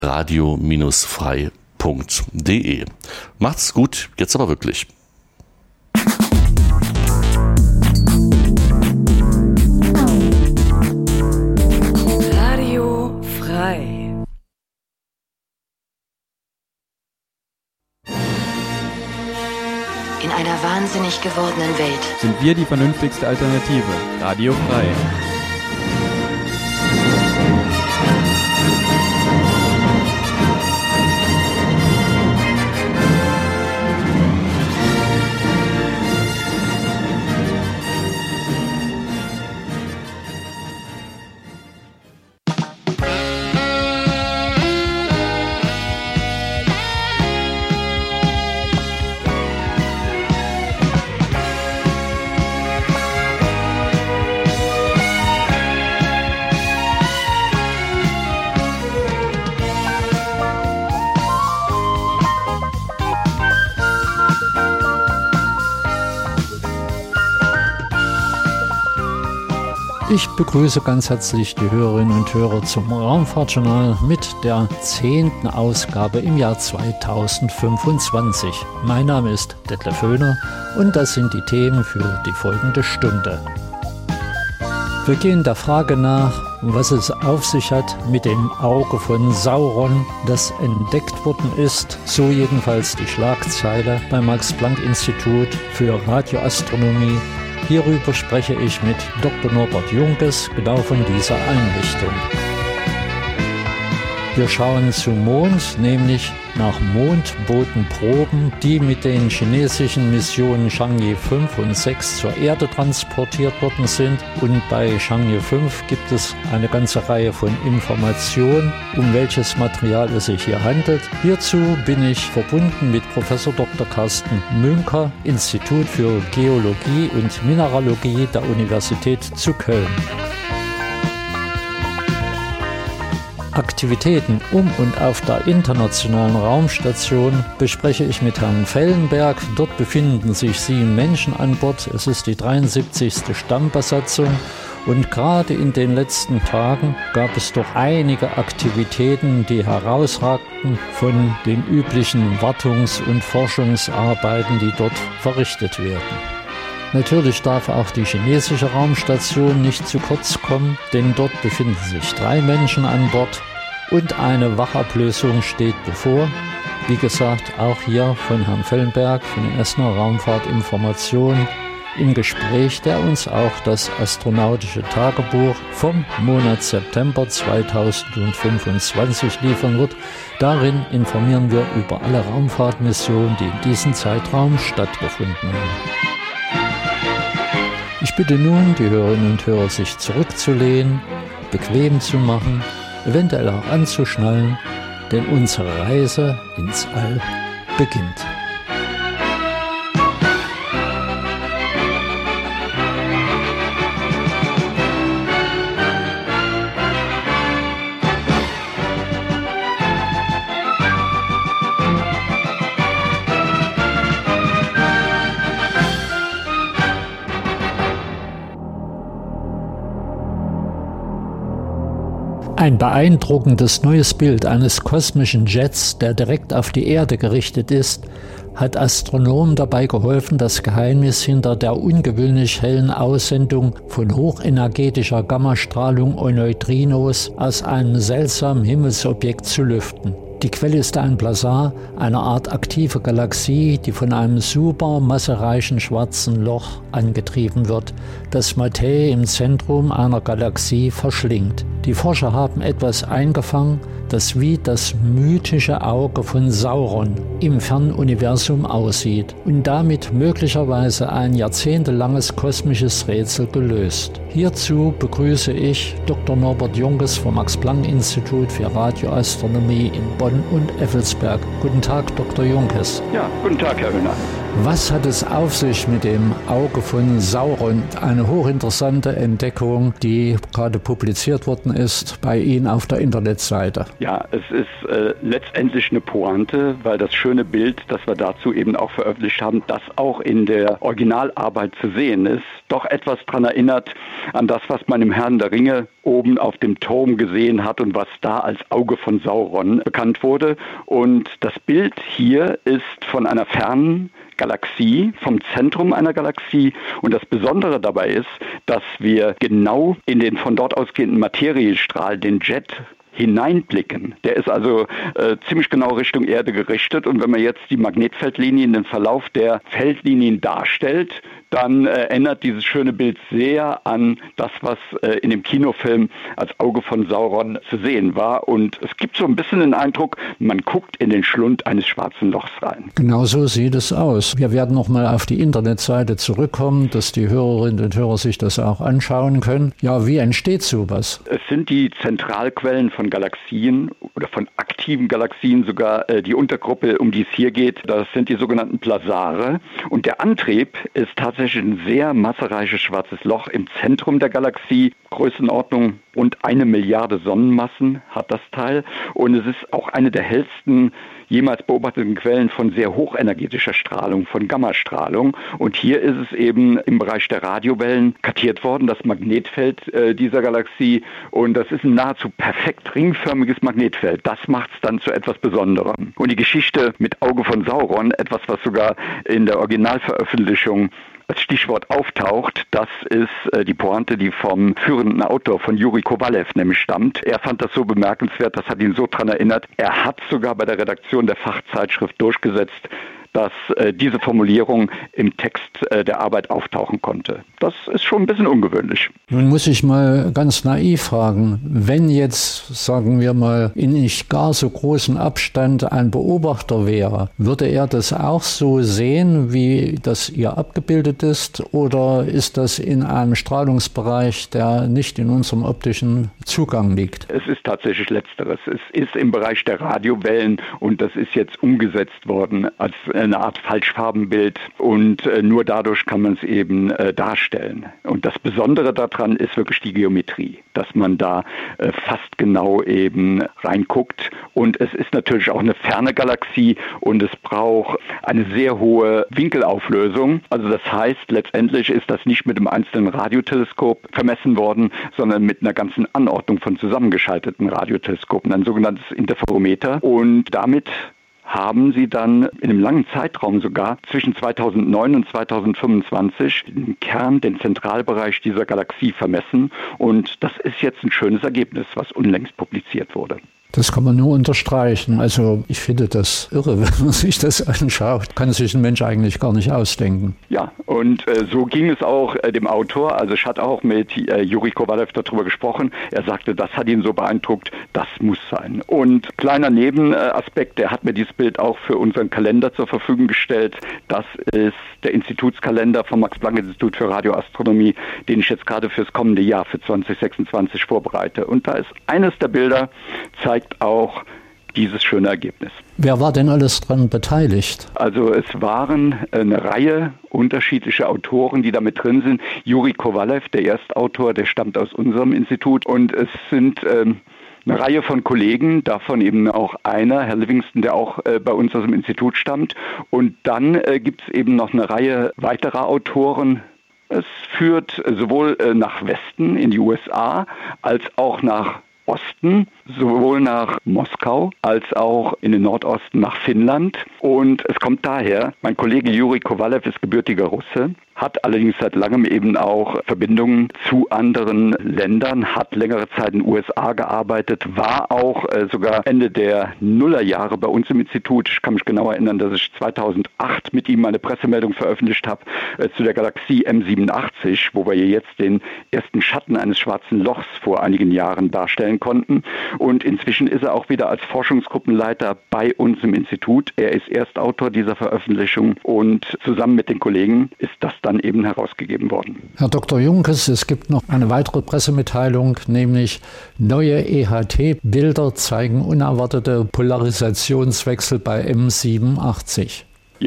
radio-frei.de. Macht's gut, jetzt aber wirklich. Radio frei. In einer wahnsinnig gewordenen Welt sind wir die vernünftigste Alternative. Radio frei. Ich begrüße ganz herzlich die Hörerinnen und Hörer zum Raumfahrtjournal mit der 10. Ausgabe im Jahr 2025. Mein Name ist Detlef Höhner und das sind die Themen für die folgende Stunde. Wir gehen der Frage nach, was es auf sich hat mit dem Auge von Sauron, das entdeckt worden ist, so jedenfalls die Schlagzeile beim Max-Planck-Institut für Radioastronomie. Hierüber spreche ich mit Dr. Norbert Junkes, genau von dieser Einrichtung. Wir schauen zum Mond, nämlich nach Mondbodenproben, die mit den chinesischen Missionen Chang'e 5 und 6 zur Erde transportiert worden sind. Und bei Chang'e 5 gibt es eine ganze Reihe von Informationen, um welches Material es sich hier handelt. Hierzu bin ich verbunden mit Professor Dr. Carsten Münker, Institut für Geologie und Mineralogie der Universität zu Köln. Aktivitäten um und auf der internationalen Raumstation bespreche ich mit Herrn Fellenberg. Dort befinden sich 7 Menschen an Bord. Es ist die 73. Stammbesatzung. Und gerade in den letzten Tagen gab es doch einige Aktivitäten, die herausragten von den üblichen Wartungs- und Forschungsarbeiten, die dort verrichtet werden. Natürlich darf auch die chinesische Raumstation nicht zu kurz kommen, denn dort befinden sich 3 Menschen an Bord und eine Wachablösung steht bevor. Wie gesagt, auch hier von Herrn Fellenberg von der Essener Raumfahrtinformation im Gespräch, der uns auch das astronautische Tagebuch vom Monat September 2025 liefern wird. Darin informieren wir über alle Raumfahrtmissionen, die in diesem Zeitraum stattgefunden haben. Ich bitte nun die Hörerinnen und Hörer, sich zurückzulehnen, bequem zu machen, eventuell auch anzuschnallen, denn unsere Reise ins All beginnt. Ein beeindruckendes neues Bild eines kosmischen Jets, der direkt auf die Erde gerichtet ist, hat Astronomen dabei geholfen, das Geheimnis hinter der ungewöhnlich hellen Aussendung von hochenergetischer Gammastrahlung und Neutrinos aus einem seltsamen Himmelsobjekt zu lüften. Die Quelle ist ein Blazar, eine Art aktive Galaxie, die von einem supermassereichen schwarzen Loch angetrieben wird, das Materie im Zentrum einer Galaxie verschlingt. Die Forscher haben etwas eingefangen, das wie das mythische Auge von Sauron im fernen Universum aussieht und damit möglicherweise ein jahrzehntelanges kosmisches Rätsel gelöst. Hierzu begrüße ich Dr. Norbert Junkes vom Max-Planck-Institut für Radioastronomie in Bonn und Effelsberg. Guten Tag, Dr. Junkes. Ja, guten Tag, Herr Höhner. Was hat es auf sich mit dem Auge von Sauron? Eine hochinteressante Entdeckung, die gerade publiziert worden ist bei Ihnen auf der Internetseite. Ja, es ist letztendlich eine Pointe, weil das schöne Bild, das wir dazu eben auch veröffentlicht haben, das auch in der Originalarbeit zu sehen ist, doch etwas daran erinnert an das, was man im Herrn der Ringe oben auf dem Turm gesehen hat und was da als Auge von Sauron bekannt wurde. Und das Bild hier ist von einer fernen Galaxie, vom Zentrum einer Galaxie. Und das Besondere dabei ist, dass wir genau in den von dort ausgehenden Materiestrahl, den Jet, hineinblicken. Der ist also ziemlich genau Richtung Erde gerichtet. Und wenn man jetzt die Magnetfeldlinien, den Verlauf der Feldlinien darstellt, dann erinnert dieses schöne Bild sehr an das, was in dem Kinofilm als Auge von Sauron zu sehen war. Und es gibt so ein bisschen den Eindruck, man guckt in den Schlund eines schwarzen Lochs rein. Genau so sieht es aus. Wir werden nochmal auf die Internetseite zurückkommen, dass die Hörerinnen und Hörer sich das auch anschauen können. Ja, wie entsteht sowas? Es sind die Zentralquellen von Galaxien oder von aktiven Galaxien sogar die Untergruppe, um die es hier geht. Das sind die sogenannten Pulsare. Und der Antrieb ist tatsächlich ein sehr massereiches schwarzes Loch im Zentrum der Galaxie. Größenordnung rund 1 Milliarde Sonnenmassen hat das Teil. Und es ist auch eine der hellsten jemals beobachteten Quellen von sehr hochenergetischer Strahlung, von Gammastrahlung. Und hier ist es eben im Bereich der Radiowellen kartiert worden, das Magnetfeld dieser Galaxie. Und das ist ein nahezu perfekt ringförmiges Magnetfeld. Das macht es dann zu etwas Besonderem. Und die Geschichte mit Auge von Sauron, etwas, was sogar in der Originalveröffentlichung als Stichwort auftaucht, das ist die Pointe, die vom führenden Autor, von Juri Kowalew nämlich stammt. Er fand das so bemerkenswert, das hat ihn so daran erinnert. Er hat sogar bei der Redaktion der Fachzeitschrift durchgesetzt, dass diese Formulierung im Text der Arbeit auftauchen konnte. Das ist schon ein bisschen ungewöhnlich. Nun muss ich mal ganz naiv fragen, wenn jetzt, sagen wir mal, in nicht gar so großem Abstand ein Beobachter wäre, würde er das auch so sehen, wie das hier abgebildet ist, oder ist das in einem Strahlungsbereich, der nicht in unserem optischen Zugang liegt? Es ist tatsächlich Letzteres. Es ist im Bereich der Radiowellen und das ist jetzt umgesetzt worden als eine Art Falschfarbenbild und nur dadurch kann man es eben darstellen. Und das Besondere daran ist wirklich die Geometrie, dass man da fast genau eben reinguckt. Und es ist natürlich auch eine ferne Galaxie und es braucht eine sehr hohe Winkelauflösung. Also das heißt, letztendlich ist das nicht mit einem einzelnen Radioteleskop vermessen worden, sondern mit einer ganzen Anordnung von zusammengeschalteten Radioteleskopen, ein sogenanntes Interferometer. Und damit haben sie dann in einem langen Zeitraum sogar zwischen 2009 und 2025 den Kern, den Zentralbereich dieser Galaxie vermessen. Und das ist jetzt ein schönes Ergebnis, was unlängst publiziert wurde. Das kann man nur unterstreichen. Also ich finde das irre, wenn man sich das anschaut. Kann sich ein Mensch eigentlich gar nicht ausdenken. Ja, und so ging es auch dem Autor. Also ich hatte auch mit Juri Kowalew darüber gesprochen. Er sagte, das hat ihn so beeindruckt, das muss sein. Und kleiner Nebenaspekt, der hat mir dieses Bild auch für unseren Kalender zur Verfügung gestellt. Das ist der Institutskalender vom Max-Planck-Institut für Radioastronomie, den ich jetzt gerade fürs kommende Jahr, für 2026 vorbereite. Und da ist eines der Bilder, zeigt auch dieses schöne Ergebnis. Wer war denn alles dran beteiligt? Also es waren eine Reihe unterschiedlicher Autoren, die da mit drin sind. Juri Kowalew, der Erstautor, der stammt aus unserem Institut. Und es sind eine Reihe von Kollegen, davon eben auch einer, Herr Livingston, der auch bei uns aus dem Institut stammt. Und dann gibt es eben noch eine Reihe weiterer Autoren. Es führt sowohl nach Westen in die USA als auch nach Osten, sowohl nach Moskau als auch in den Nordosten nach Finnland. Und es kommt daher, mein Kollege Juri Kowalew ist gebürtiger Russe, hat allerdings seit langem eben auch Verbindungen zu anderen Ländern, hat längere Zeit in den USA gearbeitet, war auch sogar Ende der Nullerjahre bei uns im Institut. Ich kann mich genau erinnern, dass ich 2008 mit ihm eine Pressemeldung veröffentlicht habe zu der Galaxie M87, wo wir jetzt den ersten Schatten eines schwarzen Lochs vor einigen Jahren darstellen konnten. Und inzwischen ist er auch wieder als Forschungsgruppenleiter bei uns im Institut. Er ist Erstautor dieser Veröffentlichung und zusammen mit den Kollegen ist das dann eben herausgegeben worden. Herr Dr. Junkes, es gibt noch eine weitere Pressemitteilung, nämlich neue EHT-Bilder zeigen unerwartete Polarisationswechsel bei M87. Ja, das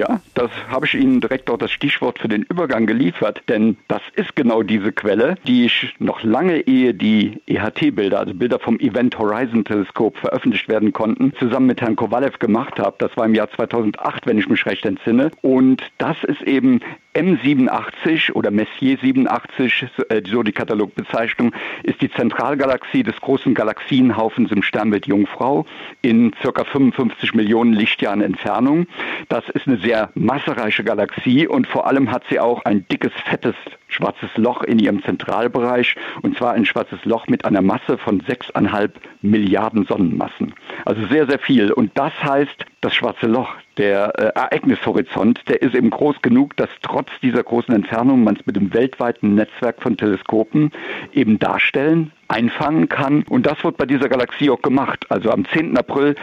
das habe ich Ihnen direkt auch das Stichwort für den Übergang geliefert, denn das ist genau diese Quelle, die ich noch lange ehe die EHT-Bilder, also Bilder vom Event Horizon Teleskop veröffentlicht werden konnten, zusammen mit Herrn Kowalew gemacht habe. Das war im Jahr 2008, wenn ich mich recht entsinne. Und das ist eben M87 oder Messier 87, so die Katalogbezeichnung, ist die Zentralgalaxie des großen Galaxienhaufens im Sternbild Jungfrau in ca. 55 Millionen Lichtjahren Entfernung. Das ist eine sehr massereiche Galaxie und vor allem hat sie auch ein dickes, fettes schwarzes Loch in ihrem Zentralbereich, und zwar ein schwarzes Loch mit einer Masse von 6,5 Milliarden Sonnenmassen. Also sehr, sehr viel. Und das heißt, das schwarze Loch, der Ereignishorizont, der ist eben groß genug, dass trotz dieser großen Entfernung man es mit dem weltweiten Netzwerk von Teleskopen eben darstellen, einfangen kann. Und das wird bei dieser Galaxie auch gemacht. Also am 10. April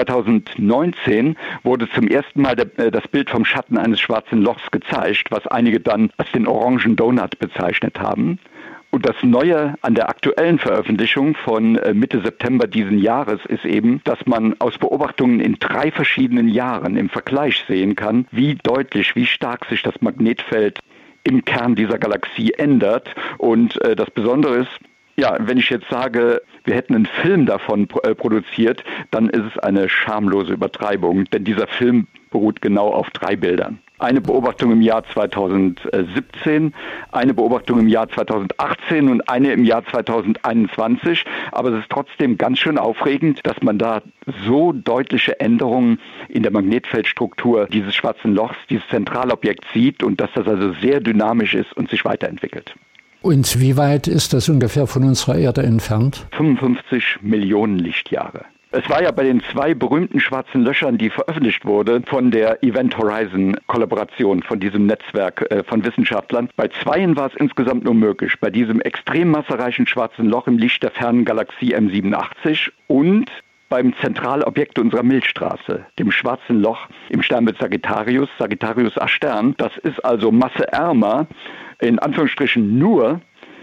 2019 wurde zum ersten Mal das Bild vom Schatten eines schwarzen Lochs gezeigt, was einige dann als den orangen Donut bezeichnet haben. Und das Neue an der aktuellen Veröffentlichung von Mitte September diesen Jahres ist eben, dass man aus Beobachtungen in 3 verschiedenen Jahren im Vergleich sehen kann, wie deutlich, wie stark sich das Magnetfeld im Kern dieser Galaxie ändert. Und das Besondere ist, ja, wenn ich jetzt sage, wir hätten einen Film davon produziert, dann ist es eine schamlose Übertreibung, denn dieser Film beruht genau auf 3 Bildern. Eine Beobachtung im Jahr 2017, eine Beobachtung im Jahr 2018 und eine im Jahr 2021. Aber es ist trotzdem ganz schön aufregend, dass man da so deutliche Änderungen in der Magnetfeldstruktur dieses schwarzen Lochs, dieses Zentralobjekts sieht und dass das also sehr dynamisch ist und sich weiterentwickelt. Und wie weit ist das ungefähr von unserer Erde entfernt? 55 Millionen Lichtjahre. Es war ja bei den 2 berühmten schwarzen Löchern, die veröffentlicht wurde von der Event Horizon Kollaboration, von diesem Netzwerk von Wissenschaftlern. Bei 2 war es insgesamt nur möglich. Bei diesem extrem massereichen schwarzen Loch im Licht der fernen Galaxie M87 und beim Zentralobjekt unserer Milchstraße, dem schwarzen Loch im Sternbild Sagittarius, Sagittarius A Stern. Das ist also masseärmer, in Anführungsstrichen nur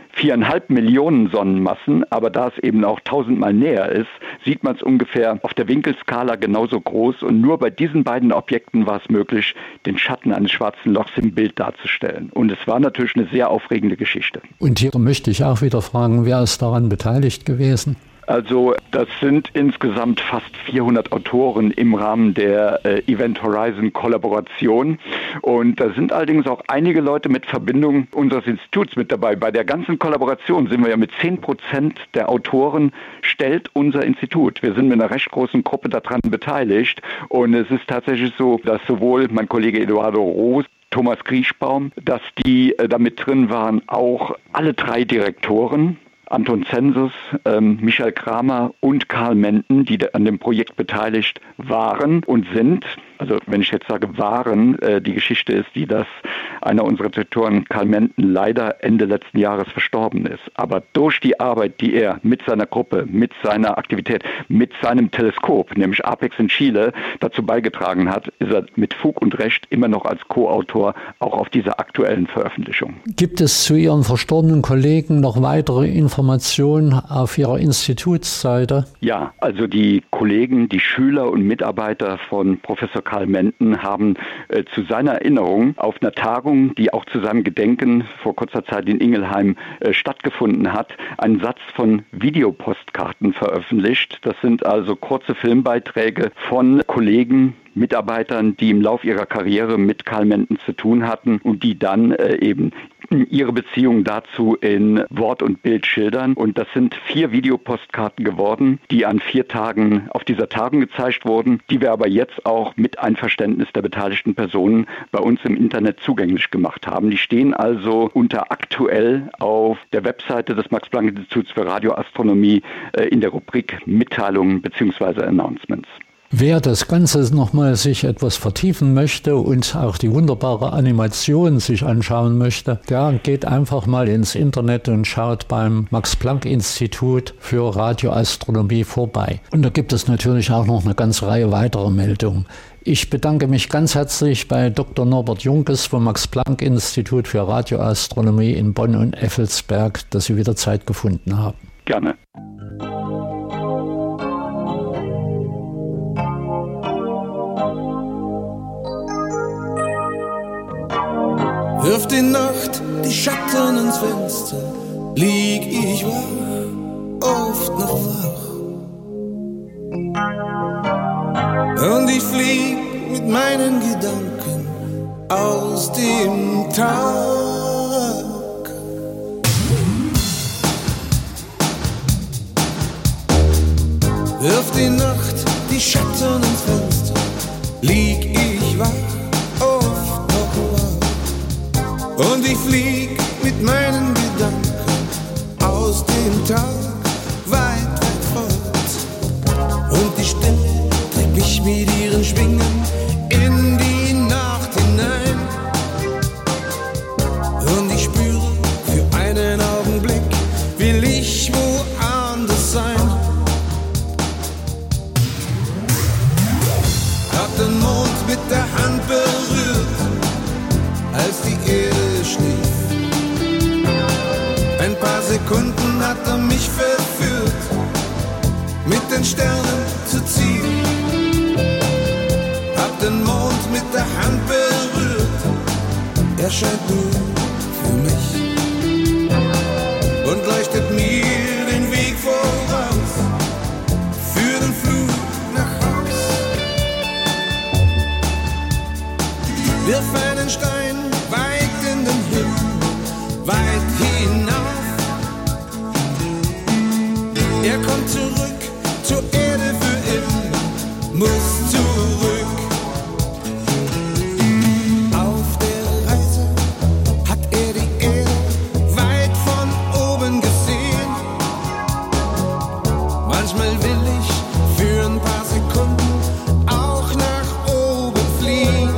4,5 Millionen Sonnenmassen, aber da es eben auch 1000-mal näher ist, sieht man es ungefähr auf der Winkelskala genauso groß, und nur bei diesen beiden Objekten war es möglich, den Schatten eines schwarzen Lochs im Bild darzustellen. Und es war natürlich eine sehr aufregende Geschichte. Und hier möchte ich auch wieder fragen, wer ist daran beteiligt gewesen? Also das sind insgesamt fast 400 Autoren im Rahmen der Event Horizon Kollaboration, und da sind allerdings auch einige Leute mit Verbindung unseres Instituts mit dabei. Bei der ganzen Kollaboration sind wir ja mit 10% der Autoren stellt unser Institut. Wir sind mit einer recht großen Gruppe daran beteiligt, und es ist tatsächlich so, dass sowohl mein Kollege Eduardo Roos, Thomas Griechbaum, dass die damit drin waren, auch alle 3 Direktoren, Anton Zensus, Michael Kramer und Karl Menten, die an dem Projekt beteiligt waren und sind. Also wenn ich jetzt sage waren, die Geschichte ist die, dass einer unserer Direktoren, Karl Menten, leider Ende letzten Jahres verstorben ist. Aber durch die Arbeit, die er mit seiner Gruppe, mit seiner Aktivität, mit seinem Teleskop, nämlich APEX in Chile, dazu beigetragen hat, ist er mit Fug und Recht immer noch als Co-Autor auch auf dieser aktuellen Veröffentlichung. Gibt es zu Ihren verstorbenen Kollegen noch weitere Informationen auf Ihrer Institutsseite? Ja, also die Kollegen, die Schüler und Mitarbeiter von Professor Karl Menten haben zu seiner Erinnerung auf einer Tagung, die auch zu seinem Gedenken vor kurzer Zeit in Ingelheim stattgefunden hat, einen Satz von Videopostkarten veröffentlicht. Das sind also kurze Filmbeiträge von Kollegen, Mitarbeitern, die im Lauf ihrer Karriere mit Karl Menten zu tun hatten und die dann eben ihre Beziehung dazu in Wort und Bild schildern. Und das sind 4 Videopostkarten geworden, die an 4 Tagen auf dieser Tagung gezeigt wurden, die wir aber jetzt auch mit Einverständnis der beteiligten Personen bei uns im Internet zugänglich gemacht haben. Die stehen also unter aktuell auf der Webseite des Max-Planck-Instituts für Radioastronomie in der Rubrik Mitteilungen bzw. Announcements. Wer das Ganze nochmal sich etwas vertiefen möchte und auch die wunderbare Animation sich anschauen möchte, der geht einfach mal ins Internet und schaut beim Max-Planck-Institut für Radioastronomie vorbei. Und da gibt es natürlich auch noch eine ganze Reihe weiterer Meldungen. Ich bedanke mich ganz herzlich bei Dr. Norbert Junkes vom Max-Planck-Institut für Radioastronomie in Bonn und Effelsberg, dass Sie wieder Zeit gefunden haben. Gerne. Wirft die Nacht die Schatten ins Fenster, lieg ich wach, oft noch wach. Und ich flieg mit meinen Gedanken aus dem Tag. Wirft die Nacht die Schatten ins Fenster, lieg ich wach, oft noch wach. Und ich flieg mit meinen Gedanken aus dem Tag, weit, weit fort. Und die Stille trägt mich mit ihren Schwingen in die Nacht hinein. Und ich spüre, für einen Augenblick will ich woanders sein. Hab den Mond mit der Hand berührt, als die Erde schlief. Ein paar Sekunden hat er mich verführt, mit den Sternen zu ziehen. Hab den Mond mit der Hand berührt, er scheint nur für mich und leuchtet mir den Weg voraus für den Flug nach Haus. Wirf einen Stein weit in den Himmel, weit hinauf. Er kommt zurück zur Erde für immer, muss zurück. Auf der Reise hat er die Erde weit von oben gesehen. Manchmal will ich für ein paar Sekunden auch nach oben fliegen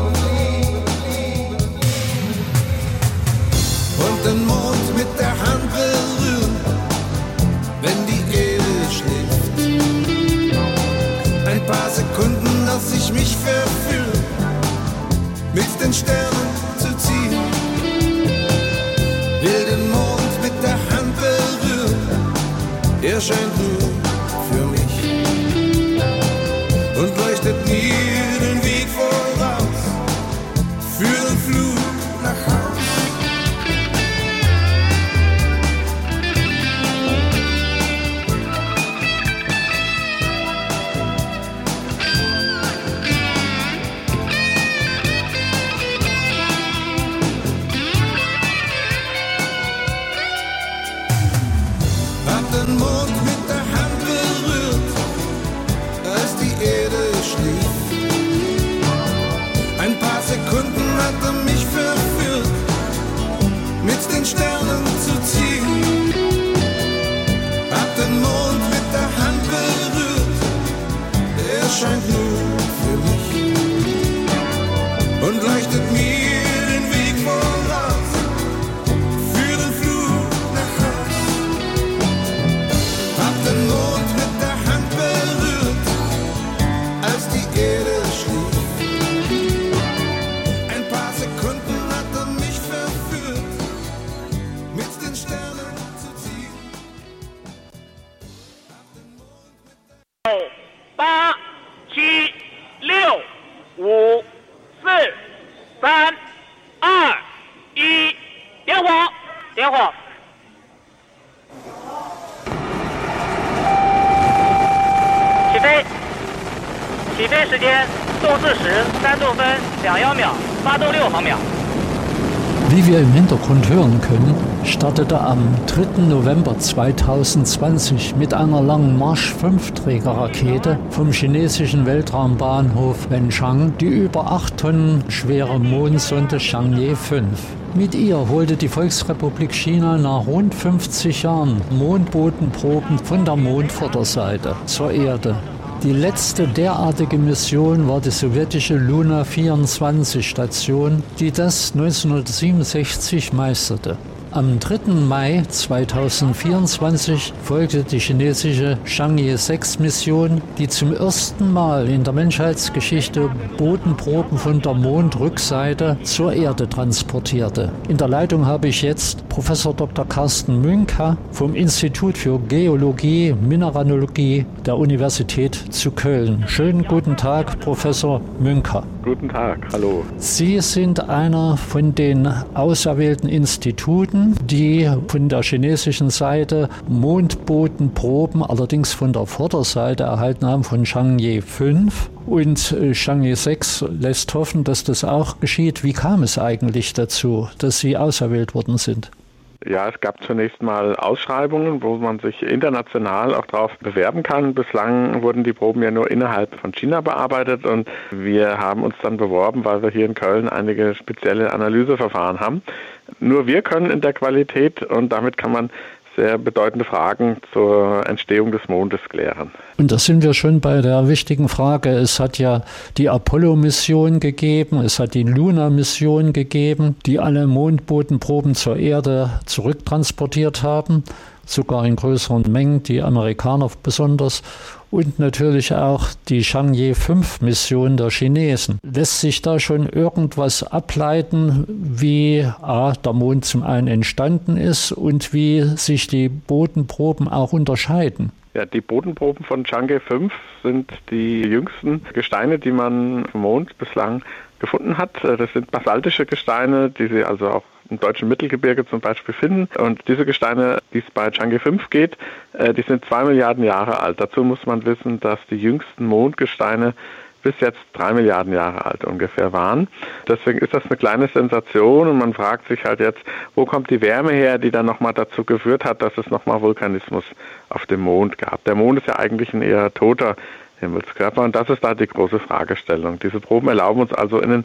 und den Mond mit der Hand berühren, wenn die Erde schläft. Ein paar Sekunden, dass ich mich verführe, mit den Sternen zu ziehen. Will den Mond mit der Hand berühren, er scheint nur für mich und leuchtet mir den Weg voraus für den Flug nach Haus. Hab den Mond mit der Hand berührt, als die Erde schlief. Ein paar Sekunden hat er mich verführt, mit den Sternen zu ziehen. Hab den Mond mit der Hand berührt, er scheint nur für mich und leuchtet mir den Weg voraus für den Flug nach Haus. Hab den Mond mit der Hand berührt, als die Erde schlief. Ein paar Sekunden hat er mich verführt, mit den Sternen zu ziehen. 8、7、6、5、4、3、2、1，点火！点火！起飞！起飞时间：动4时3度分2秒，发动6毫秒。 Wie wir im Hintergrund hören können, startete am 3. November 2020 mit einer langen Marsch-5-Träger-Rakete vom chinesischen Weltraumbahnhof Wenchang die über 8 Tonnen schwere Mondsonde Chang'e 5. Mit ihr holte die Volksrepublik China nach rund 50 Jahren Mondbodenproben von der Mondvorderseite zur Erde. Die letzte derartige Mission war die sowjetische Luna 24 Station, die das 1967 meisterte. Am 3. Mai 2024 folgte die chinesische Chang'e 6 Mission, die zum ersten Mal in der Menschheitsgeschichte Bodenproben von der Mondrückseite zur Erde transportierte. In der Leitung habe ich jetzt Professor Dr. Carsten Münka vom Institut für Geologie, Mineralogie der Universität zu Köln. Schönen guten Tag, Professor Münka. Guten Tag, hallo. Sie sind einer von den auserwählten Instituten, die von der chinesischen Seite Mondbodenproben, allerdings von der Vorderseite, erhalten haben von Chang'e 5. Und Chang'e 6 lässt hoffen, dass das auch geschieht. Wie kam es eigentlich dazu, dass Sie auserwählt worden sind? Ja, es gab zunächst mal Ausschreibungen, wo man sich international auch darauf bewerben kann. Bislang wurden die Proben ja nur innerhalb von China bearbeitet und wir haben uns dann beworben, weil wir hier in Köln einige spezielle Analyseverfahren haben. Nur wir können in der Qualität und damit kann man sehr bedeutende Fragen zur Entstehung des Mondes klären. Und da sind wir schon bei der wichtigen Frage. Es hat ja die Apollo-Mission gegeben, es hat die Luna-Mission gegeben, die alle Mondbodenproben zur Erde zurücktransportiert haben, sogar in größeren Mengen, die Amerikaner besonders. Und natürlich auch die Chang'e 5 Mission der Chinesen. Lässt sich da schon irgendwas ableiten, wie der Mond zum einen entstanden ist und wie sich die Bodenproben auch unterscheiden? Ja, die Bodenproben von Chang'e 5 sind die jüngsten Gesteine, die man vom Mond bislang gefunden hat. Das sind basaltische Gesteine, die Sie also auch im deutschen Mittelgebirge zum Beispiel finden. Und diese Gesteine, die es bei Chang'e 5 geht, die sind 2 Milliarden Jahre alt. Dazu muss man wissen, dass die jüngsten Mondgesteine bis jetzt 3 Milliarden Jahre alt ungefähr waren. Deswegen ist das eine kleine Sensation und man fragt sich halt jetzt, wo kommt die Wärme her, die dann nochmal dazu geführt hat, dass es nochmal Vulkanismus auf dem Mond gab. Der Mond ist ja eigentlich ein eher toter Himmelskörper und das ist da die große Fragestellung. Diese Proben erlauben uns also in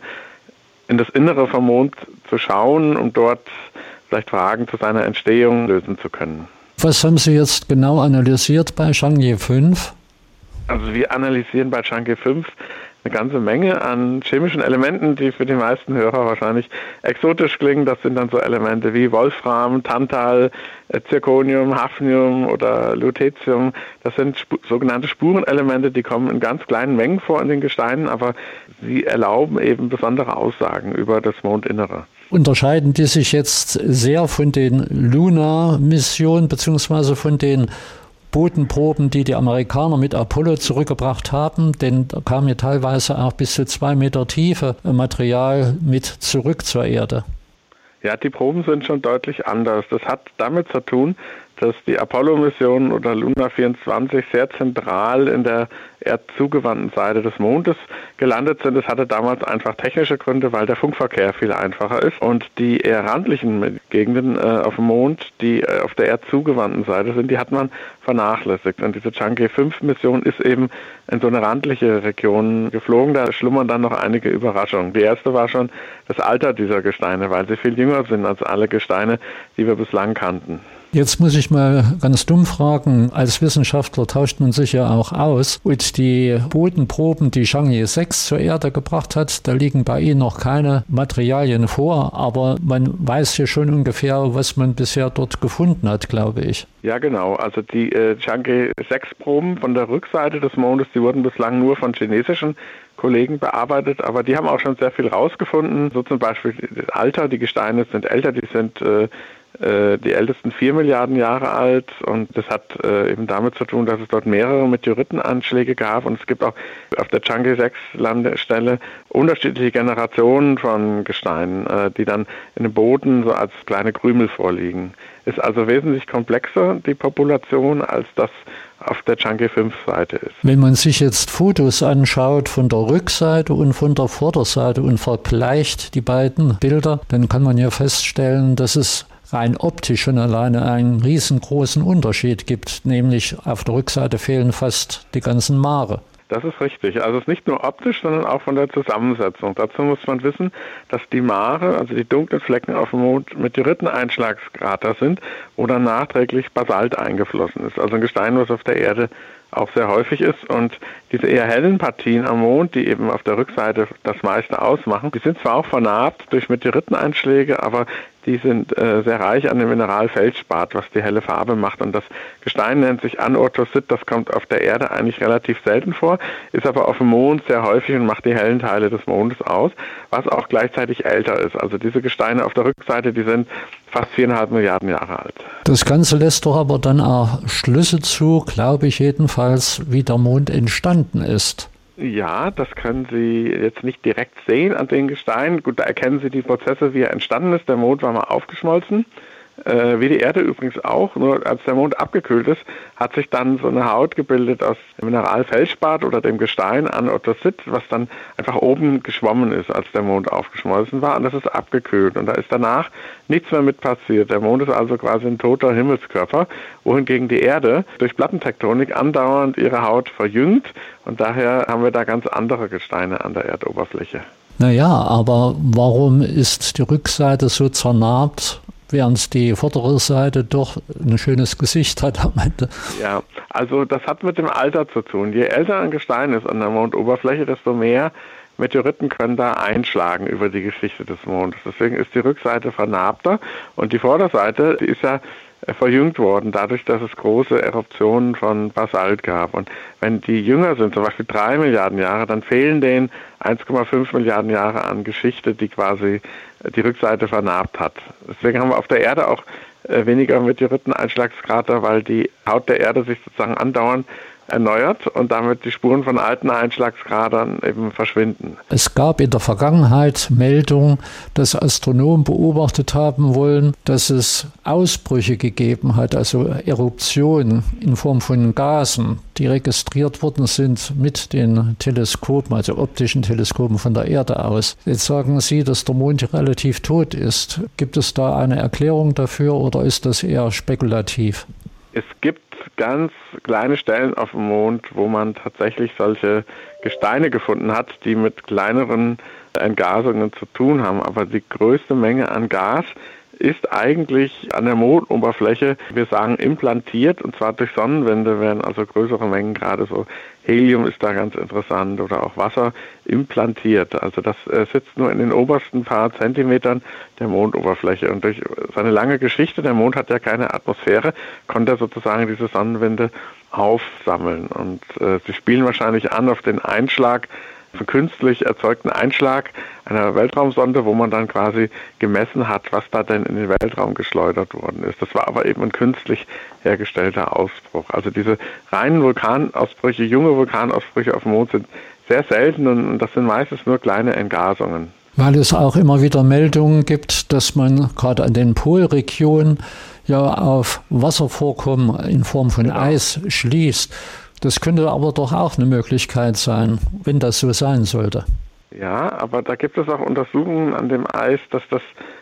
das Innere vom Mond zu schauen, um dort vielleicht Fragen zu seiner Entstehung lösen zu können. Was haben Sie jetzt genau analysiert bei Chang'e 5? Also wir analysieren bei Chang'e 5 eine ganze Menge an chemischen Elementen, die für die meisten Hörer wahrscheinlich exotisch klingen. Das sind dann so Elemente wie Wolfram, Tantal, Zirconium, Hafnium oder Lutetium. Das sind sogenannte Spurenelemente, die kommen in ganz kleinen Mengen vor in den Gesteinen, aber sie erlauben eben besondere Aussagen über das Mondinnere. Unterscheiden die sich jetzt sehr von den Luna-Missionen bzw. von den Bodenproben, die die Amerikaner mit Apollo zurückgebracht haben, denn da kam ja teilweise auch bis zu 2 Meter Tiefe Material mit zurück zur Erde. Ja, die Proben sind schon deutlich anders. Das hat damit zu tun, dass die Apollo-Mission oder Luna 24 sehr zentral in der erdzugewandten Seite des Mondes gelandet sind. Das hatte damals einfach technische Gründe, weil der Funkverkehr viel einfacher ist. Und die eher randlichen Gegenden auf dem Mond, die auf der erdzugewandten Seite sind, die hat man vernachlässigt. Und diese Chang'e 5 Mission ist eben in so eine randliche Region geflogen. Da schlummern dann noch einige Überraschungen. Die erste war schon das Alter dieser Gesteine, weil sie viel jünger sind als alle Gesteine, die wir bislang kannten. Jetzt muss ich mal ganz dumm fragen, als Wissenschaftler tauscht man sich ja auch aus und die Bodenproben, die Chang'e 6 zur Erde gebracht hat, da liegen bei Ihnen noch keine Materialien vor, aber man weiß hier schon ungefähr, was man bisher dort gefunden hat, glaube ich. Ja, genau. Also die Chang'e 6 Proben von der Rückseite des Mondes, die wurden bislang nur von chinesischen Kollegen bearbeitet, aber die haben auch schon sehr viel rausgefunden. So zum Beispiel das Alter, die Gesteine sind älter, die sind die ältesten 4 Milliarden Jahre alt und das hat eben damit zu tun, dass es dort mehrere Meteoritenanschläge gab und es gibt auch auf der Chang'e 6 Landestelle unterschiedliche Generationen von Gesteinen, die dann in dem Boden so als kleine Krümel vorliegen. Ist also wesentlich komplexer, die Population, als das auf der Chang'e 5 Seite ist. Wenn man sich jetzt Fotos anschaut von der Rückseite und von der Vorderseite und vergleicht die beiden Bilder, dann kann man ja feststellen, dass es rein optisch schon alleine einen riesengroßen Unterschied gibt, nämlich auf der Rückseite fehlen fast die ganzen Mare. Das ist richtig. Also es ist nicht nur optisch, sondern auch von der Zusammensetzung. Dazu muss man wissen, dass die Mare, also die dunklen Flecken auf dem Mond, Meteoriteneinschlagskrater sind, wo dann nachträglich Basalt eingeflossen ist. Also ein Gestein, was auf der Erde auch sehr häufig ist. Und diese eher hellen Partien am Mond, die eben auf der Rückseite das meiste ausmachen, die sind zwar auch vernarbt durch Meteoriteneinschläge, aber die sind sehr reich an dem Mineral Feldspat, was die helle Farbe macht. Und das Gestein nennt sich Anorthosit, das kommt auf der Erde eigentlich relativ selten vor, ist aber auf dem Mond sehr häufig und macht die hellen Teile des Mondes aus, was auch gleichzeitig älter ist. Also diese Gesteine auf der Rückseite, die sind fast 4,5 Milliarden Jahre alt. Das Ganze lässt doch aber dann auch Schlüsse zu, glaube ich jedenfalls, wie der Mond entstanden ist. Ja, das können Sie jetzt nicht direkt sehen an den Gesteinen. Gut, da erkennen Sie die Prozesse, wie er entstanden ist. Der Mond war mal aufgeschmolzen, wie die Erde übrigens auch. Nur als der Mond abgekühlt ist, hat sich dann so eine Haut gebildet aus Mineralfeldspat oder dem Gestein Anorthosit, was dann einfach oben geschwommen ist, als der Mond aufgeschmolzen war. Und das ist abgekühlt. Und da ist danach nichts mehr mit passiert. Der Mond ist also quasi ein toter Himmelskörper, wohingegen die Erde durch Plattentektonik andauernd ihre Haut verjüngt. Und daher haben wir da ganz andere Gesteine an der Erdoberfläche. Naja, aber warum ist die Rückseite so zernarbt, während die vordere Seite doch ein schönes Gesicht hat am Ende? Ja, also das hat mit dem Alter zu tun. Je älter ein Gestein ist an der Mondoberfläche, desto mehr Meteoriten können da einschlagen über die Geschichte des Mondes. Deswegen ist die Rückseite vernarbter und die Vorderseite, die ist ja verjüngt worden, dadurch, dass es große Eruptionen von Basalt gab. Und wenn die jünger sind, zum Beispiel 3 Milliarden Jahre, dann fehlen denen 1,5 Milliarden Jahre an Geschichte, die quasi die Rückseite vernarbt hat. Deswegen haben wir auf der Erde auch weniger Meteoriteneinschlagskrater, weil die Haut der Erde sich sozusagen andauernd erneuert und damit die Spuren von alten Einschlagskratern eben verschwinden. Es gab in der Vergangenheit Meldungen, dass Astronomen beobachtet haben wollen, dass es Ausbrüche gegeben hat, also Eruptionen in Form von Gasen, die registriert worden sind mit den Teleskopen, also optischen Teleskopen von der Erde aus. Jetzt sagen Sie, dass der Mond relativ tot ist. Gibt es da eine Erklärung dafür oder ist das eher spekulativ? Es gibt ganz kleine Stellen auf dem Mond, wo man tatsächlich solche Gesteine gefunden hat, die mit kleineren Entgasungen zu tun haben. Aber die größte Menge an Gas ist eigentlich an der Mondoberfläche, wir sagen implantiert, und zwar durch Sonnenwinde werden also größere Mengen, gerade so Helium ist da ganz interessant oder auch Wasser implantiert. Also das sitzt nur in den obersten paar Zentimetern der Mondoberfläche und durch seine lange Geschichte, der Mond hat ja keine Atmosphäre, konnte er sozusagen diese Sonnenwinde aufsammeln und sie spielen wahrscheinlich an auf den Einschlag, einen künstlich erzeugten Einschlag einer Weltraumsonde, wo man dann quasi gemessen hat, was da denn in den Weltraum geschleudert worden ist. Das war aber eben ein künstlich hergestellter Ausbruch. Also diese reinen Vulkanausbrüche, junge Vulkanausbrüche auf dem Mond sind sehr selten und das sind meistens nur kleine Entgasungen. Weil es auch immer wieder Meldungen gibt, dass man gerade an den Polregionen ja auf Wasservorkommen in Form von Eis schließt. Das könnte aber doch auch eine Möglichkeit sein, wenn das so sein sollte. Ja, aber da gibt es auch Untersuchungen an dem Eis, dass das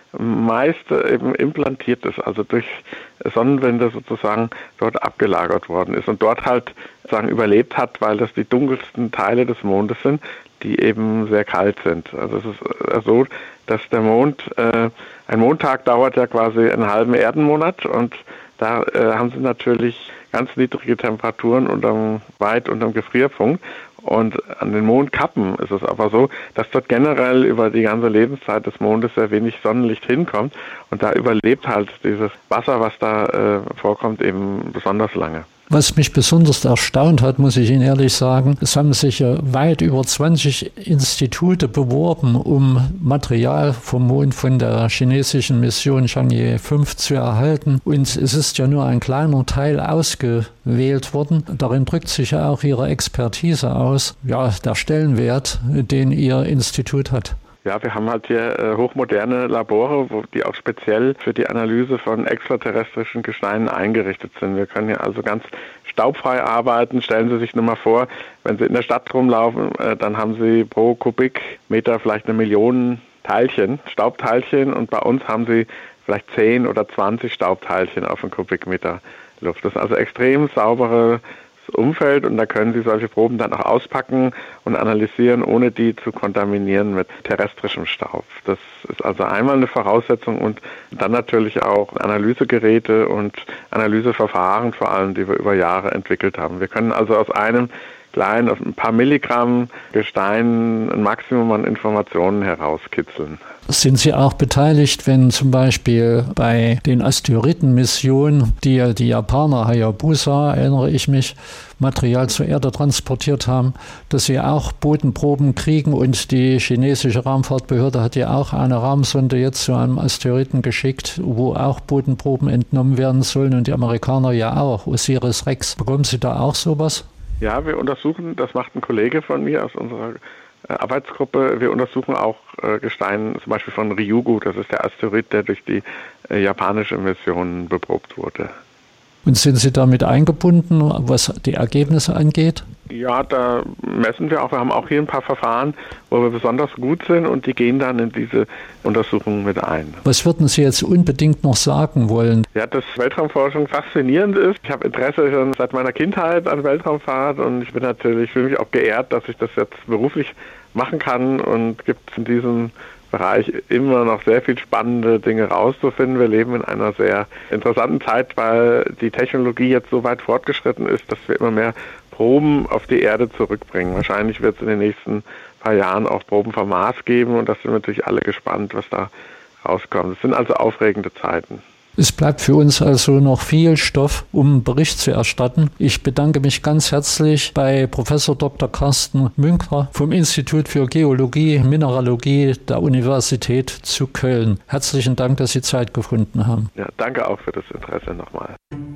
meiste eben implantiert ist, also durch Sonnenwinde sozusagen dort abgelagert worden ist und dort halt sozusagen überlebt hat, weil das die dunkelsten Teile des Mondes sind, die eben sehr kalt sind. Also es ist so, dass der Mond, ein Mondtag dauert ja quasi einen halben Erdenmonat und da haben sie natürlich ganz niedrige Temperaturen weit unterm Gefrierpunkt. Und an den Mondkappen ist es aber so, dass dort generell über die ganze Lebenszeit des Mondes sehr wenig Sonnenlicht hinkommt. Und da überlebt halt dieses Wasser, was da vorkommt, eben besonders lange. Was mich besonders erstaunt hat, muss ich Ihnen ehrlich sagen, es haben sich ja weit über 20 Institute beworben, um Material vom Mond von der chinesischen Mission Chang'e 5 zu erhalten. Und es ist ja nur ein kleiner Teil ausgewählt worden. Darin drückt sich ja auch Ihre Expertise aus, ja, der Stellenwert, den Ihr Institut hat. Ja, wir haben halt hier hochmoderne Labore, die auch speziell für die Analyse von extraterrestrischen Gesteinen eingerichtet sind. Wir können hier also ganz staubfrei arbeiten. Stellen Sie sich nur mal vor, wenn Sie in der Stadt rumlaufen, dann haben Sie pro Kubikmeter vielleicht 1 Million Teilchen, Staubteilchen, und bei uns haben Sie vielleicht 10 oder 20 Staubteilchen auf einen Kubikmeter Luft. Das ist also extrem saubere Umfeld und da können Sie solche Proben dann auch auspacken und analysieren, ohne die zu kontaminieren mit terrestrischem Staub. Das ist also einmal eine Voraussetzung und dann natürlich auch Analysegeräte und Analyseverfahren vor allem, die wir über Jahre entwickelt haben. Wir können also aus einem kleinen, aus ein paar Milligramm Gestein ein Maximum an Informationen herauskitzeln. Sind Sie auch beteiligt, wenn zum Beispiel bei den Asteroidenmissionen, die Japaner Hayabusa, erinnere ich mich, Material zur Erde transportiert haben, dass Sie auch Bodenproben kriegen und die chinesische Raumfahrtbehörde hat ja auch eine Raumsonde jetzt zu einem Asteroiden geschickt, wo auch Bodenproben entnommen werden sollen und die Amerikaner ja auch, Osiris Rex. Bekommen Sie da auch sowas? Ja, wir untersuchen, das macht ein Kollege von mir aus unserer Arbeitsgruppe, wir untersuchen auch Gestein, zum Beispiel von Ryugu, das ist der Asteroid, der durch die japanische Mission beprobt wurde. Und sind Sie damit eingebunden, was die Ergebnisse angeht? Ja, da messen wir auch. Wir haben auch hier ein paar Verfahren, wo wir besonders gut sind und die gehen dann in diese Untersuchungen mit ein. Was würden Sie jetzt unbedingt noch sagen wollen? Ja, dass Weltraumforschung faszinierend ist. Ich habe Interesse schon seit meiner Kindheit an Weltraumfahrt und ich fühle mich auch geehrt, dass ich das jetzt beruflich machen kann und gibt in diesem Bereich immer noch sehr viel spannende Dinge rauszufinden. Wir leben in einer sehr interessanten Zeit, weil die Technologie jetzt so weit fortgeschritten ist, dass wir immer mehr Proben auf die Erde zurückbringen. Wahrscheinlich wird es in den nächsten paar Jahren auch Proben vom Mars geben und das sind natürlich alle gespannt, was da rauskommt. Es sind also aufregende Zeiten. Es bleibt für uns also noch viel Stoff, um Bericht zu erstatten. Ich bedanke mich ganz herzlich bei Professor Dr. Carsten Münker vom Institut für Geologie, Mineralogie der Universität zu Köln. Herzlichen Dank, dass Sie Zeit gefunden haben. Ja, danke auch für das Interesse nochmal.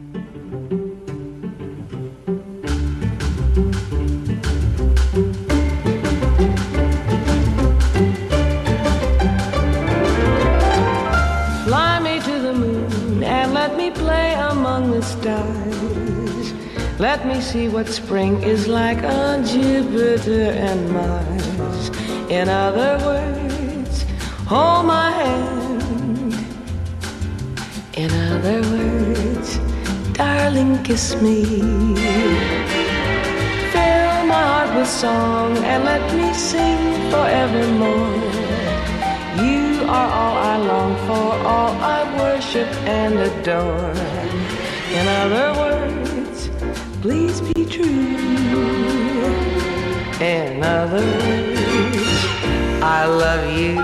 Let me play among the stars. Let me see what spring is like on Jupiter and Mars. In other words, hold my hand. In other words, darling, kiss me. Fill my heart with song and let me sing forevermore. You are all I long for, all I worship and adore. In other words, please be true. In other words, I love you.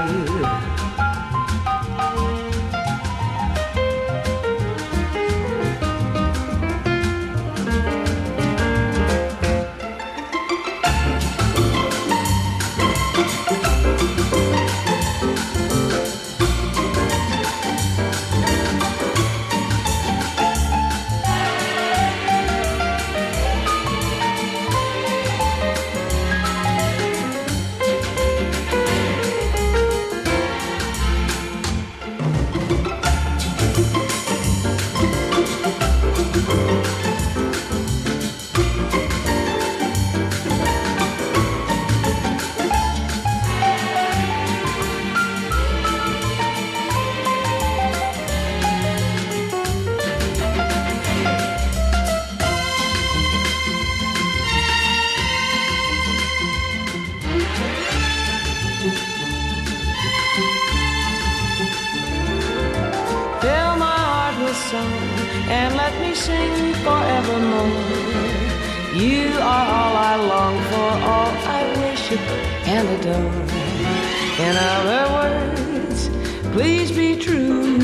And let me sing forevermore. You are all I long for, all I worship and adore. In other words, please be true.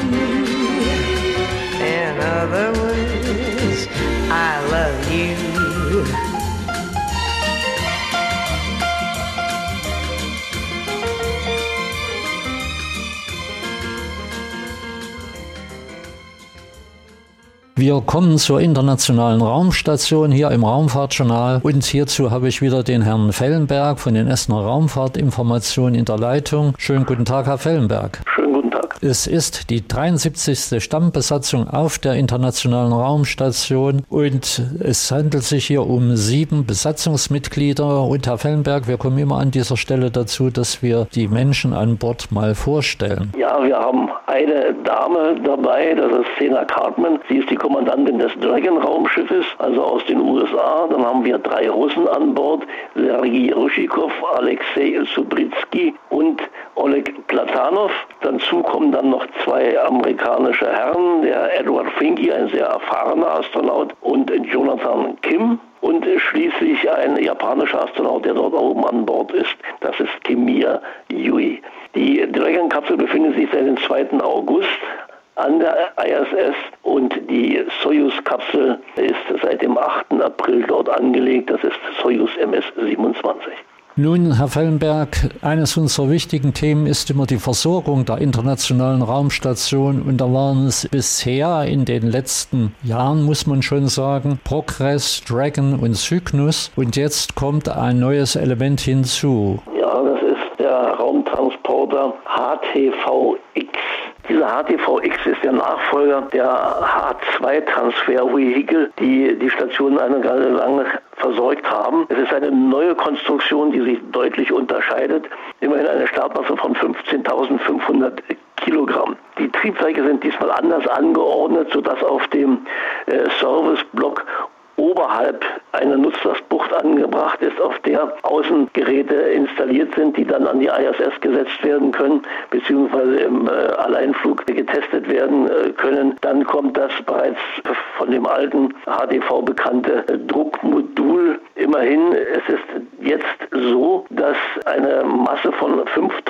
In other words, I love you. Wir kommen zur internationalen Raumstation hier im Raumfahrtjournal und hierzu habe ich wieder den Herrn Fellenberg von den Essener Raumfahrtinformationen in der Leitung. Schönen guten Tag, Herr Fellenberg. Schönen guten Tag. Es ist die 73. Stammbesatzung auf der internationalen Raumstation und es handelt sich hier um 7 Besatzungsmitglieder. Und Herr Fellenberg, wir kommen immer an dieser Stelle dazu, dass wir die Menschen an Bord mal vorstellen. Ja, wir haben eine Dame dabei, das ist Sena Cartman. Sie ist die Kommandantin des Dragon-Raumschiffes, also aus den USA. Dann haben wir 3 Russen an Bord, Sergei Rushikov, Alexei Subritsky und Oleg Platanov. Dazu kommen dann noch 2 amerikanische Herren, der Edward Finke, ein sehr erfahrener Astronaut, und Jonathan Kim. Und schließlich ein japanischer Astronaut, der dort oben an Bord ist. Das ist Kimiya Yui. Die Dragon-Kapsel befindet sich seit dem 2. August an der ISS und die Soyuz-Kapsel ist seit dem 8. April dort angelegt. Das ist Soyuz MS-27. Nun, Herr Fellenberg, eines unserer wichtigen Themen ist immer die Versorgung der internationalen Raumstation. Und da waren es bisher in den letzten Jahren, muss man schon sagen, Progress, Dragon und Cygnus. Und jetzt kommt ein neues Element hinzu. Ja, das ist der Raumtransporter HTV-X. Dieser HTV-X ist der Nachfolger der H2-Transfer-Vehikel, die die Station eine ganze lange versorgt haben. Es ist eine neue Konstruktion, die sich deutlich unterscheidet. Immerhin eine Startmasse von 15.500 Kilogramm. Die Triebwerke sind diesmal anders angeordnet, sodass auf dem Serviceblock oberhalb eine Nutzlastbucht angebracht ist, auf der Außengeräte installiert sind, die dann an die ISS gesetzt werden können, beziehungsweise im Alleinflug getestet werden können. Dann kommt das bereits von dem alten HTV bekannte Druckmodul. Immerhin, es ist jetzt so, dass eine Masse von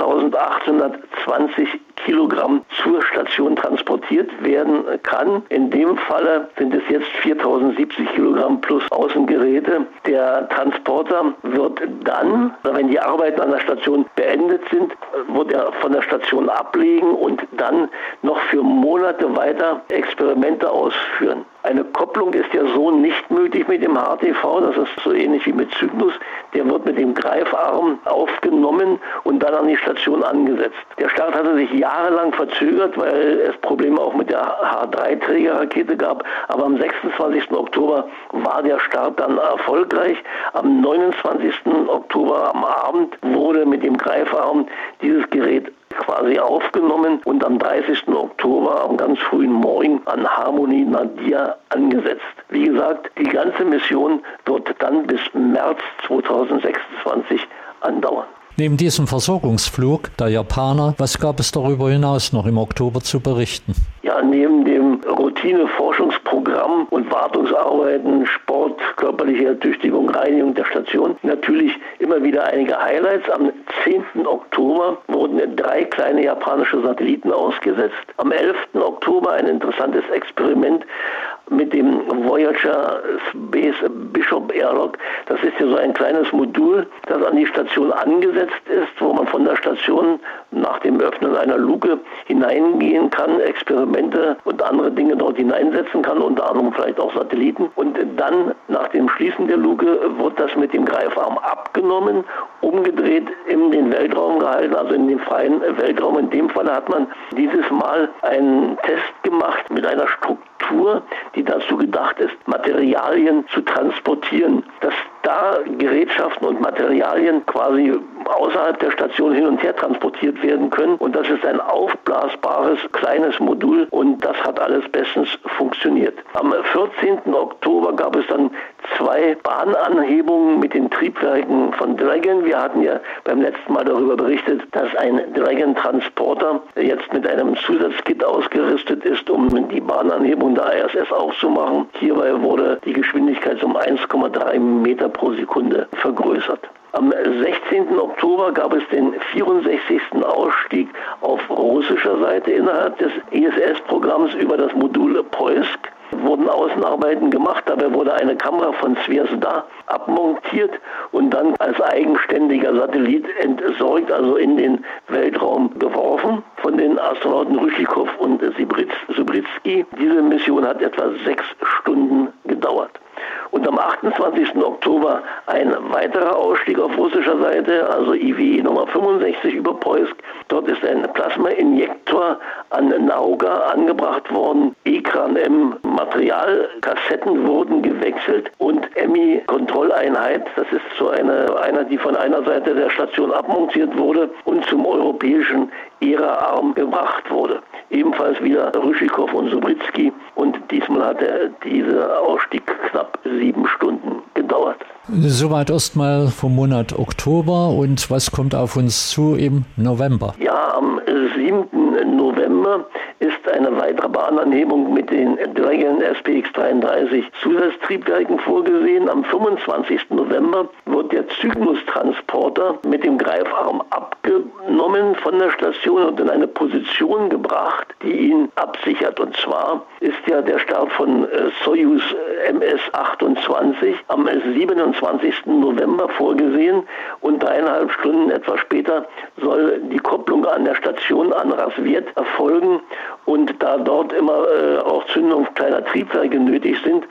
5.820 Kilogramm zur Station transportiert werden kann. In dem Falle sind es jetzt 4.070 Kilogramm plus Außengeräte. Der Transporter wird dann, wenn die Arbeiten an der Station beendet sind, wird er von der Station ablegen und dann noch für Monate weiter Experimente ausführen. Eine Kopplung ist ja so nicht möglich mit dem HTV, das ist so ähnlich wie mit Cygnus. Der wird mit dem Greifarm aufgenommen und dann an die Station angesetzt. Der Start hatte sich jahrelang verzögert, weil es Probleme auch mit der H3-Trägerrakete gab. Aber am 26. Oktober war der Start dann erfolgreich. Am 29. Oktober am Abend wurde mit dem Greifarm dieses Gerät quasi aufgenommen und am 30. Oktober am ganz frühen Morgen an Harmony Nadir angesetzt. Wie gesagt, die ganze Mission wird dann bis März 2026 andauern. Neben diesem Versorgungsflug der Japaner, was gab es darüber hinaus noch im Oktober zu berichten? Ja, neben dem Routine-Forschungsprogramm und Wartungsarbeiten, Sport, körperliche Ertüchtigung, Reinigung der Station, natürlich immer wieder einige Highlights. Am 10. Oktober wurden 3 kleine japanische Satelliten ausgesetzt. Am 11. Oktober ein interessantes Experiment mit dem Voyager Space Bishop Airlock. Das ist ja so ein kleines Modul, das an die Station angesetzt ist, wo man von der Station nach dem Öffnen einer Luke hineingehen kann, Experimente und andere Dinge dort hineinsetzen kann, unter anderem vielleicht auch Satelliten. Und dann nach dem Schließen der Luke wird das mit dem Greifarm abgenommen, umgedreht in den Weltraum gehalten, also in den freien Weltraum. In dem Fall hat man dieses Mal einen Test gemacht mit einer Struktur, die dazu gedacht ist, Materialien zu transportieren. Dass da Gerätschaften und Materialien quasi außerhalb der Station hin und her transportiert werden können. Und das ist ein aufblasbares kleines Modul und das hat alles bestens funktioniert. Am 14. Oktober gab es dann 2 Bahnanhebungen mit den Triebwerken von Dragon. Wir hatten ja beim letzten Mal darüber berichtet, dass ein Dragon-Transporter jetzt mit einem Zusatzkit ausgerüstet ist, um die Bahnanhebung der ISS aufzumachen. Hierbei wurde die Geschwindigkeit um 1,3 Meter pro Sekunde vergrößert. Am 16. Oktober gab es den 64. Ausstieg auf russischer Seite innerhalb des ISS-Programms über das Modul Poisk. Wurden Außenarbeiten gemacht, dabei wurde eine Kamera von Zvezda abmontiert und dann als eigenständiger Satellit entsorgt, also in den Weltraum geworfen von den Astronauten Ryschikow und Subritzky. Diese Mission hat etwa 6 Stunden gedauert. Und am 28. Oktober ein weiterer Ausstieg auf russischer Seite, also IWE Nummer 65 über Poisk. Dort ist ein Plasmainjektor an Nauga angebracht worden. EKRAN-M Materialkassetten wurden gewechselt und EMI-Kontrolleinheit, das ist so eine Einheit, die von einer Seite der Station abmontiert wurde und zum europäischen ERA-Arm gebracht wurde. Ebenfalls wieder Ryschikow und Subritzky und diesmal hatte dieser Ausstieg knapp 7 Stunden gedauert. Soweit erstmal vom Monat Oktober und was kommt auf uns zu im November? Ja, am 7. November ist eine weitere Bahnanhebung mit den Dragon SPX-33 Zusatztriebwerken vorgesehen. Am 25. November wird der Cygnus-Transporter mit dem Greifarm abgenommen von der Station und in eine Position gebracht, die ihn absichert. Und zwar ist ja der Start von Soyuz MS-28 am 27. November vorgesehen und 3,5 Stunden etwa später soll die Kopplung an der Station an Raswiet erfolgen. Und da dort immer auch Zündung kleiner Triebwerke nötig sind,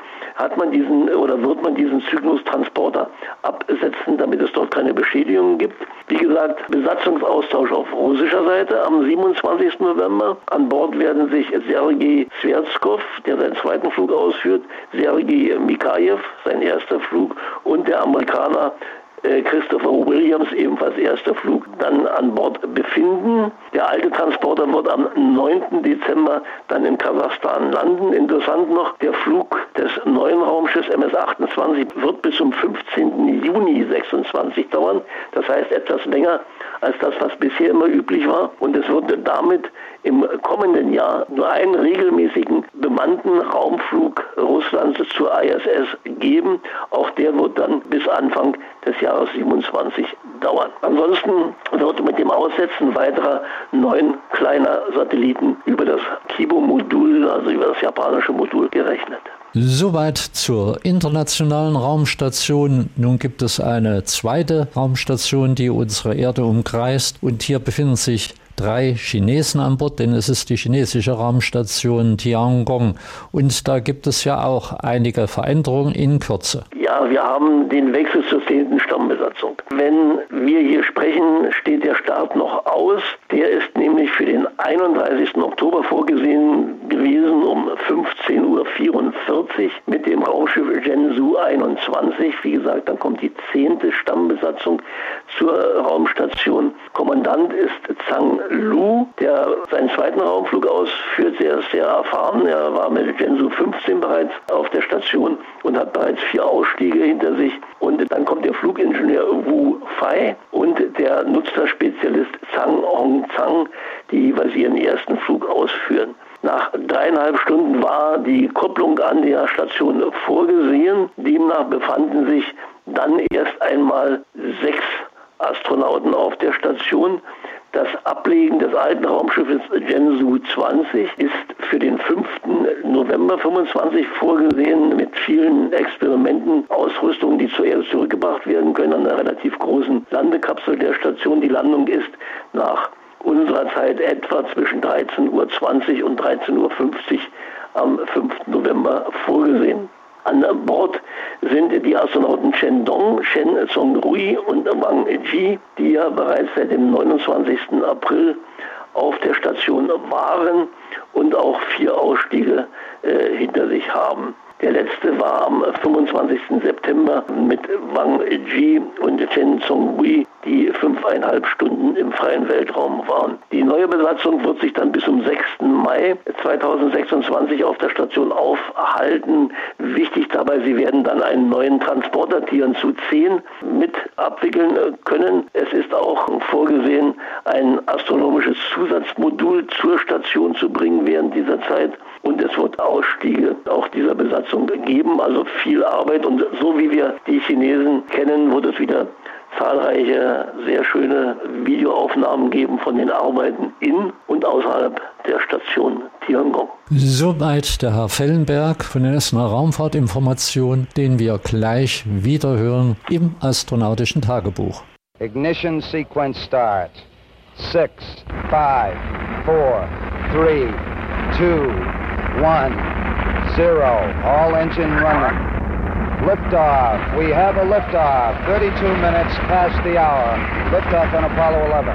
wird man diesen Cygnus-Transporter absetzen, damit es dort keine Beschädigungen gibt. Wie gesagt, Besatzungsaustausch auf russischer Seite am 27. November. An Bord werden sich Sergei Svertskov, der seinen zweiten Flug ausführt, Sergei Mikhaev, sein erster Flug, und der Amerikaner Christopher Williams, ebenfalls erster Flug, dann an Bord befinden. Der alte Transporter wird am 9. Dezember dann in Kasachstan landen. Interessant noch, der Flug des neuen Raumschiffs MS-28 wird bis zum 15. Juni 26 dauern. Das heißt etwas länger als das, was bisher immer üblich war. Und es wird damit im kommenden Jahr nur einen regelmäßigen bemannten Raumflug Russlands zur ISS geben. Auch der wird dann bis Anfang des Jahres 27 dauern. Ansonsten wird mit dem Aussetzen weiterer 9 kleiner Satelliten über das Kibo-Modul, also über das japanische Modul, gerechnet. Soweit zur internationalen Raumstation. Nun gibt es eine zweite Raumstation, die unsere Erde umkreist. Und hier befinden sich 3 Chinesen an Bord, denn es ist die chinesische Raumstation Tiangong. Und da gibt es ja auch einige Veränderungen in Kürze. Ja, wir haben den Wechsel zur 10. Stammbesatzung. Wenn wir hier sprechen, steht der Start noch aus. Der ist nämlich für den 31. Oktober vorgesehen gewesen um 15:44 Uhr mit dem Raumschiff Zhenzhou 21. Wie gesagt, dann kommt die 10. Stammbesatzung zur Raumstation. Kommandant ist Zhang Lu, der seinen zweiten Raumflug ausführt. Er ist sehr erfahren. Er war mit Zhenzhou 15 bereits auf der Station und hat bereits 4 Ausstiege hinter sich. Und dann kommt der Flugingenieur Wu Fei und der Nutzerspezialist Zhang Hongzhang, die jeweils ihren ersten Flug ausführen. Nach 3,5 Stunden war die Kopplung an der Station vorgesehen. Demnach befanden sich dann erst einmal 6 Astronauten auf der Station. Das Ablegen des alten Raumschiffes Zhenzhou 20 ist für den 5. November 25 vorgesehen mit vielen Experimenten, Ausrüstungen, die zur Erde zurückgebracht werden können, an einer relativ großen Landekapsel der Station. Die Landung ist nach unserer Zeit etwa zwischen 13:20 Uhr und 13:50 Uhr am 5. November vorgesehen. An Bord sind die Astronauten Chen Dong, Shen Zhongrui und Wang Ji, die ja bereits seit dem 29. April auf der Station waren und auch 4 Ausstiege hinter sich haben. Der letzte war am 25. September mit Wang Ji und Chen Zhongrui, die 5,5 Stunden im freien Weltraum waren. Die neue Besatzung wird sich dann bis zum 6. Mai 2026 auf der Station aufhalten. Wichtig dabei, sie werden dann einen neuen Transporter Tianzhou 10 mit abwickeln können. Es ist auch vorgesehen, ein astronomisches Zusatzmodul zur Station zu bringen während dieser Zeit. Und es wird Ausstiege auch dieser Besatzung geben, also viel Arbeit. Und so wie wir die Chinesen kennen, wird es wieder zahlreiche, sehr schöne Videoaufnahmen geben von den Arbeiten in und außerhalb der Station Tiangong. Soweit der Herr Fellenberg von der Essener Raumfahrtinformation, den wir gleich wieder hören im astronautischen Tagebuch. Ignition sequence start. 6, 5, 4, 3, 2, 1, 0. All engine running. Liftoff. We have a liftoff. 32 minutes past the hour. Liftoff on Apollo 11.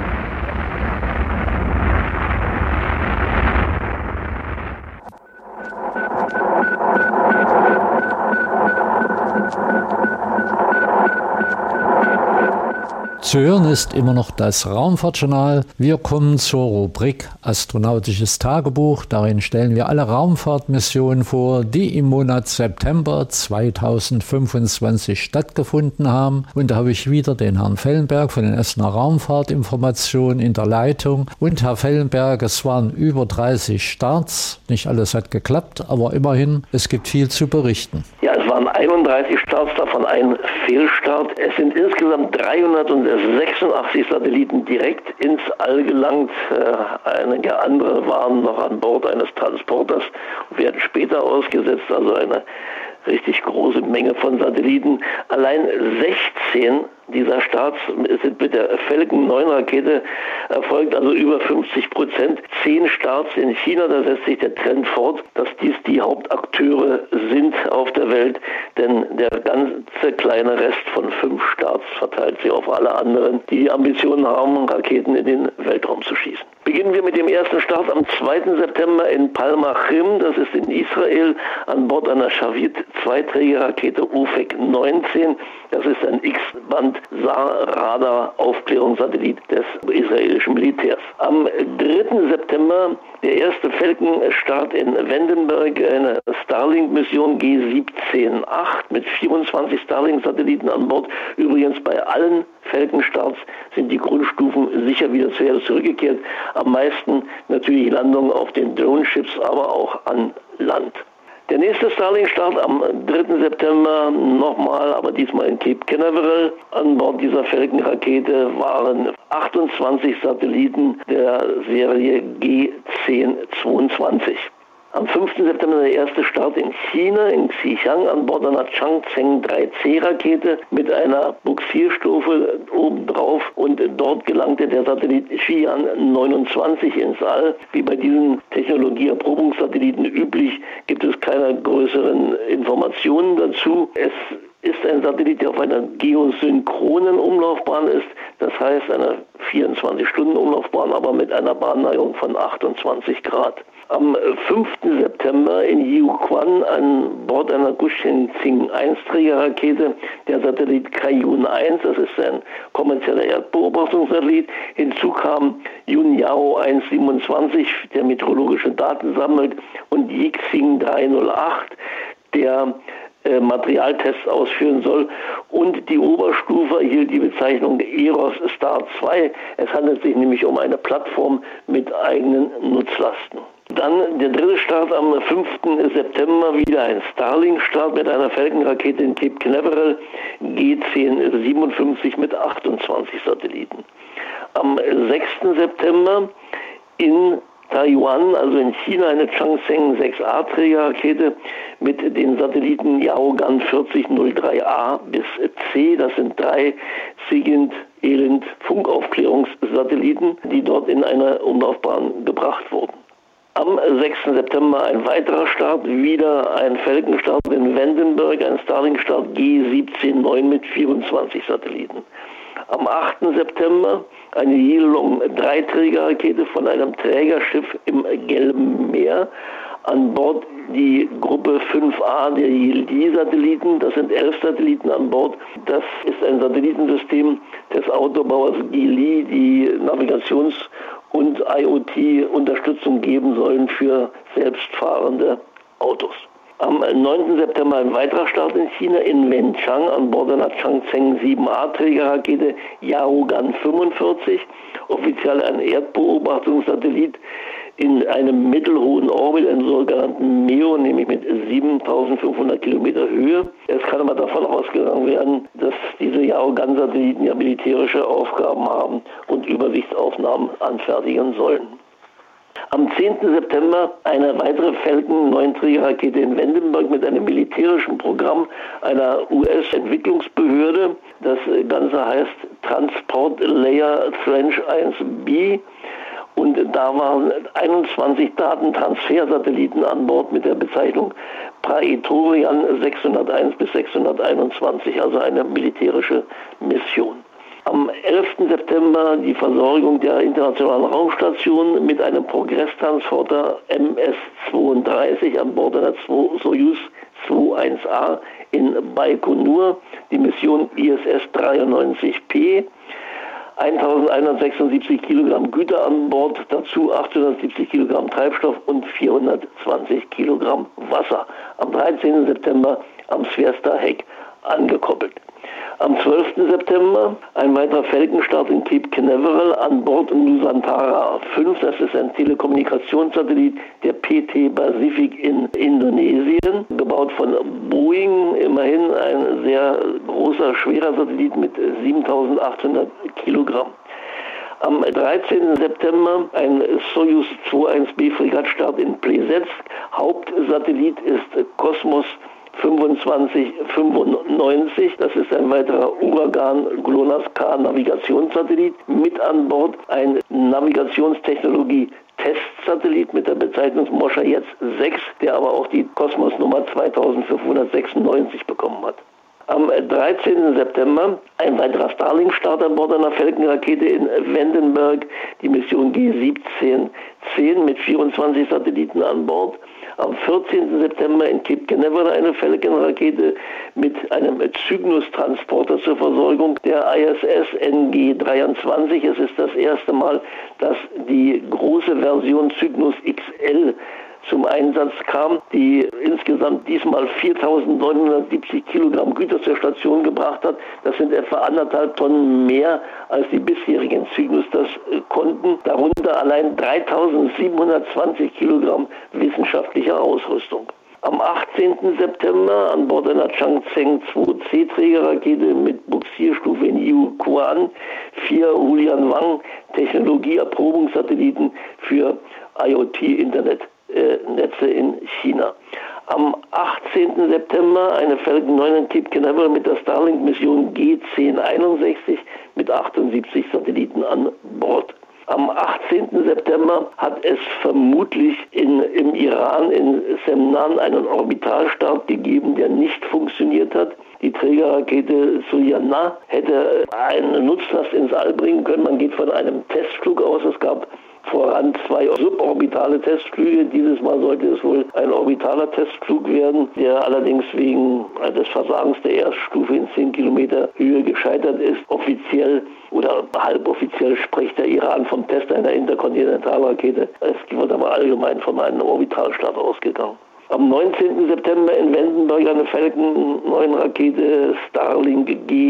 Zu hören ist immer noch das Raumfahrtjournal. Wir kommen zur Rubrik Astronautisches Tagebuch. Darin stellen wir alle Raumfahrtmissionen vor, die im Monat September 2025 stattgefunden haben. Und da habe ich wieder den Herrn Fellenberg von den Essener Raumfahrtinformationen in der Leitung. Und Herr Fellenberg, es waren über 30 Starts. Nicht alles hat geklappt, aber immerhin, es gibt viel zu berichten. Ja, es waren 31 Starts, davon ein Fehlstart. Es sind insgesamt 386 Satelliten direkt ins All gelangt. Einige andere waren noch an Bord eines Transporters und werden später ausgesetzt. Also eine richtig große Menge von Satelliten. Allein 16 dieser Starts sind mit der Falcon 9 Rakete erfolgt, also über 50%. 10 Starts in China, da setzt sich der Trend fort, dass dies die Hauptakteure sind auf der Welt, denn der ganze kleine Rest von 5 Starts verteilt sich auf alle anderen, die Ambitionen haben, Raketen in den Weltraum zu schießen. Beginnen wir mit dem ersten Start am 2. September in Palmachim, das ist in Israel, an Bord einer Shavit-2-Trägerrakete UFEC 19. Das ist ein X-Band SAR-Radar-Aufklärungssatellit des israelischen Militärs. Am 3. September der erste Falcon-Start in Vandenberg, eine Starlink-Mission G17-8 mit 24 Starlink-Satelliten an Bord. Übrigens bei allen Falcon-Starts sind die Grundstufen sicher wieder zur Erde zurückgekehrt. Am meisten natürlich Landungen auf den Drone-Ships, aber auch an Land. Der nächste Starlink-Start am 3. September nochmal, aber diesmal in Cape Canaveral. An Bord dieser Falcon-Rakete waren 28 Satelliten der Serie G1022. Am 5. September der erste Start in China, in Xichang, an Bord einer Changzheng 3C-Rakete mit einer Buxierstufe obendrauf, und dort gelangte der Satellit Xi'an 29 ins All. Wie bei diesen Technologieerprobungssatelliten üblich, gibt es keine größeren Informationen dazu. Es ist ein Satellit, der auf einer geosynchronen Umlaufbahn ist, das heißt einer 24-Stunden-Umlaufbahn, aber mit einer Bahnneigung von 28 Grad. Am 5. September in Yiuquan an Bord einer Gusheng-1-Trägerrakete der Satellit Kaiyun 1, das ist ein kommerzieller Erdbeobachtungssatellit. Hinzu kam Yunyao 127, der meteorologische Daten sammelt, und Yixing 308, der Materialtests ausführen soll, und die Oberstufe erhielt die Bezeichnung Eros Star 2. Es handelt sich nämlich um eine Plattform mit eigenen Nutzlasten. Dann der dritte Start am 5. September, wieder ein Starlink-Start mit einer Falcon-Rakete in Cape Canaveral, G1057 mit 28 Satelliten. Am 6. September in Taiwan, also in China, eine Changzheng 6A-Trägerrakete mit den Satelliten Yaogan 4003A bis C. Das sind 3 SIGINT-ELINT-Funkaufklärungssatelliten, die dort in eine Umlaufbahn gebracht wurden. Am 6. September ein weiterer Start, wieder ein Falcon-Start in Vandenberg, ein Starlink-Start G17-9 mit 24 Satelliten. Am 8. September eine Yilong 3-Trägerrakete von einem Trägerschiff im Gelben Meer. An Bord die Gruppe 5A der Yildi-Satelliten. Das sind 11 Satelliten an Bord. Das ist ein Satellitensystem des Autobauers Geely, die Navigations- und IoT-Unterstützung geben sollen für selbstfahrende Autos. Am 9. September ein weiterer Start in China, in Wenchang, an Bord einer Changzheng 7A-Trägerrakete Yaogan 45, offiziell ein Erdbeobachtungssatellit in einem mittelhohen Orbit, einen sogenannten MEO, nämlich mit 7.500 Kilometer Höhe. Es kann aber davon ausgegangen werden, dass diese Yaogan-Satelliten ja militärische Aufgaben haben und Übersichtsaufnahmen anfertigen sollen. Am 10. September eine weitere Falcon 9-Trägerrakete in Vandenberg mit einem militärischen Programm einer US-Entwicklungsbehörde. Das Ganze heißt Transport Layer Tranche 1B. Und da waren 21 Datentransfersatelliten an Bord mit der Bezeichnung Praetorian 601 bis 621, also eine militärische Mission. Am 11. September die Versorgung der Internationalen Raumstation mit einem Progresstransporter MS-32 an Bord einer Soyuz 21A in Baikonur, die Mission ISS-93P. 1176 Kilogramm Güter an Bord, dazu 870 Kilogramm Treibstoff und 420 Kilogramm Wasser. Am 13. September am Svesta-Heck angekoppelt. Am 12. September ein weiterer Falcon-Start in Cape Canaveral an Bord Nusantara 5. Das ist ein Telekommunikationssatellit der PT Pacific in Indonesien, gebaut von Boeing. Immerhin ein sehr großer, schwerer Satellit mit 7.800 Kilogramm. Am 13. September ein Soyuz 21B Fregattstart in Plesetsk. Hauptsatellit ist Kosmos 2595, das ist ein weiterer Uragan-GLONASS-K-Navigationssatellit. Mit an Bord ein Navigationstechnologie-Testsatellit mit der Bezeichnung Moshayed 6, der aber auch die Kosmos-Nummer 2596 bekommen hat. Am 13. September ein weiterer Starlink-Start an Bord einer Falcon-Rakete in Vandenberg, die Mission G1710 mit 24 Satelliten an Bord. Am 14. September in Cape Canaveral eine Falcon-Rakete mit einem Cygnus-Transporter zur Versorgung der ISS NG-23. Es ist das erste Mal, dass die große Version Cygnus XL zum Einsatz kam, die insgesamt diesmal 4.970 Kilogramm Güter zur Station gebracht hat. Das sind etwa 1,5 Tonnen mehr, als die bisherigen Cygnus das konnten. Darunter allein 3.720 Kilogramm wissenschaftlicher Ausrüstung. Am 18. September an Bord einer Changzheng 2C-Trägerrakete mit Buxierstufe in Yuquan 4 Hulian Wang Technologieerprobungssatelliten für IoT-Internetnetze in China. Am 18. September eine Falcon 9 in Cape Canaveral mit der Starlink-Mission G1061 mit 78 Satelliten an Bord. Am 18. September hat es vermutlich im Iran, in Semnan, einen Orbitalstart gegeben, der nicht funktioniert hat. Die Trägerrakete Soyana hätte eine Nutzlast ins All bringen können. Man geht von einem Testflug aus. Es gab voran 2 suborbitale Testflüge. Dieses Mal sollte es wohl ein orbitaler Testflug werden, der allerdings wegen des Versagens der Erststufe in 10 Kilometer Höhe gescheitert ist. Offiziell oder halboffiziell spricht der Iran vom Test einer Interkontinentalrakete. Es wird aber allgemein von einem Orbitalstart ausgegangen. Am 19. September in Vandenberg eine Falcon 9 Rakete Starlink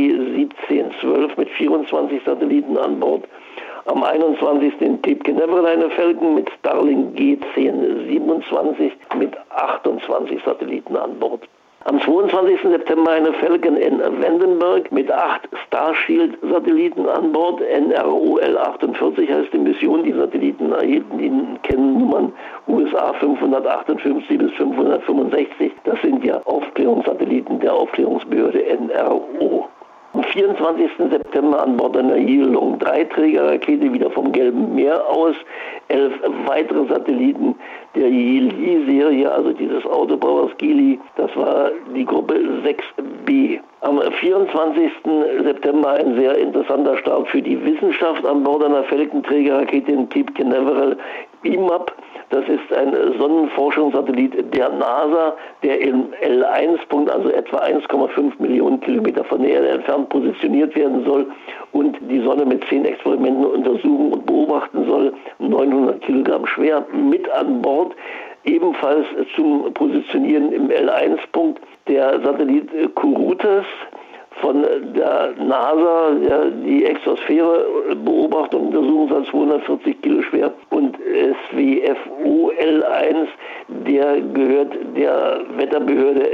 G1712 mit 24 Satelliten an Bord. Am 21. in Cape Canaveral eine Falcon mit Starlink G1027 mit 28 Satelliten an Bord. Am 22. September eine Falcon in Vandenberg mit 8 Starshield-Satelliten an Bord. NROL 48 heißt die Mission. Die Satelliten erhielten die Kennnummern USA 558 bis 565. Das sind ja Aufklärungssatelliten der Aufklärungsbehörde NRO. Am 24. September an Bord einer Yilong 3-Trägerrakete wieder vom Gelben Meer aus 11 weitere Satelliten der Yili-Serie, also dieses Autobauers Geely. Das war die Gruppe 6B. Am 24. September ein sehr interessanter Start für die Wissenschaft an Bord einer Falcon-Trägerrakete in Cape Canaveral. IMAP, das ist ein Sonnenforschungssatellit der NASA, der im L1-Punkt, also etwa 1,5 Millionen Kilometer von der Erde entfernt, positioniert werden soll und die Sonne mit 10 Experimenten untersuchen und beobachten soll. 900 Kilogramm schwer, mit an Bord. Ebenfalls zum Positionieren im L1-Punkt der Satellit Kurutas von der NASA, der die Exosphäre beobachtet und untersuchen soll, 240 Kilo schwer, und SWFO L1, der gehört der Wetterbehörde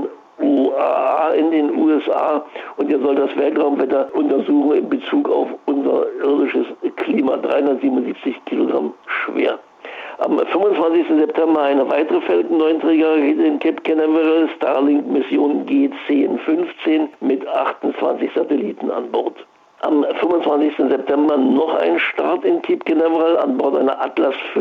NOAA in den USA und der soll das Weltraumwetter untersuchen in Bezug auf unser irdisches Klima, 377 Kilogramm schwer. Am 25. September eine weitere Falcon 9 Trägerrakete in Cape Canaveral, Starlink Mission G1015 mit 28 Satelliten an Bord. Am 25. September noch ein Start in Cape Canaveral an Bord einer Atlas V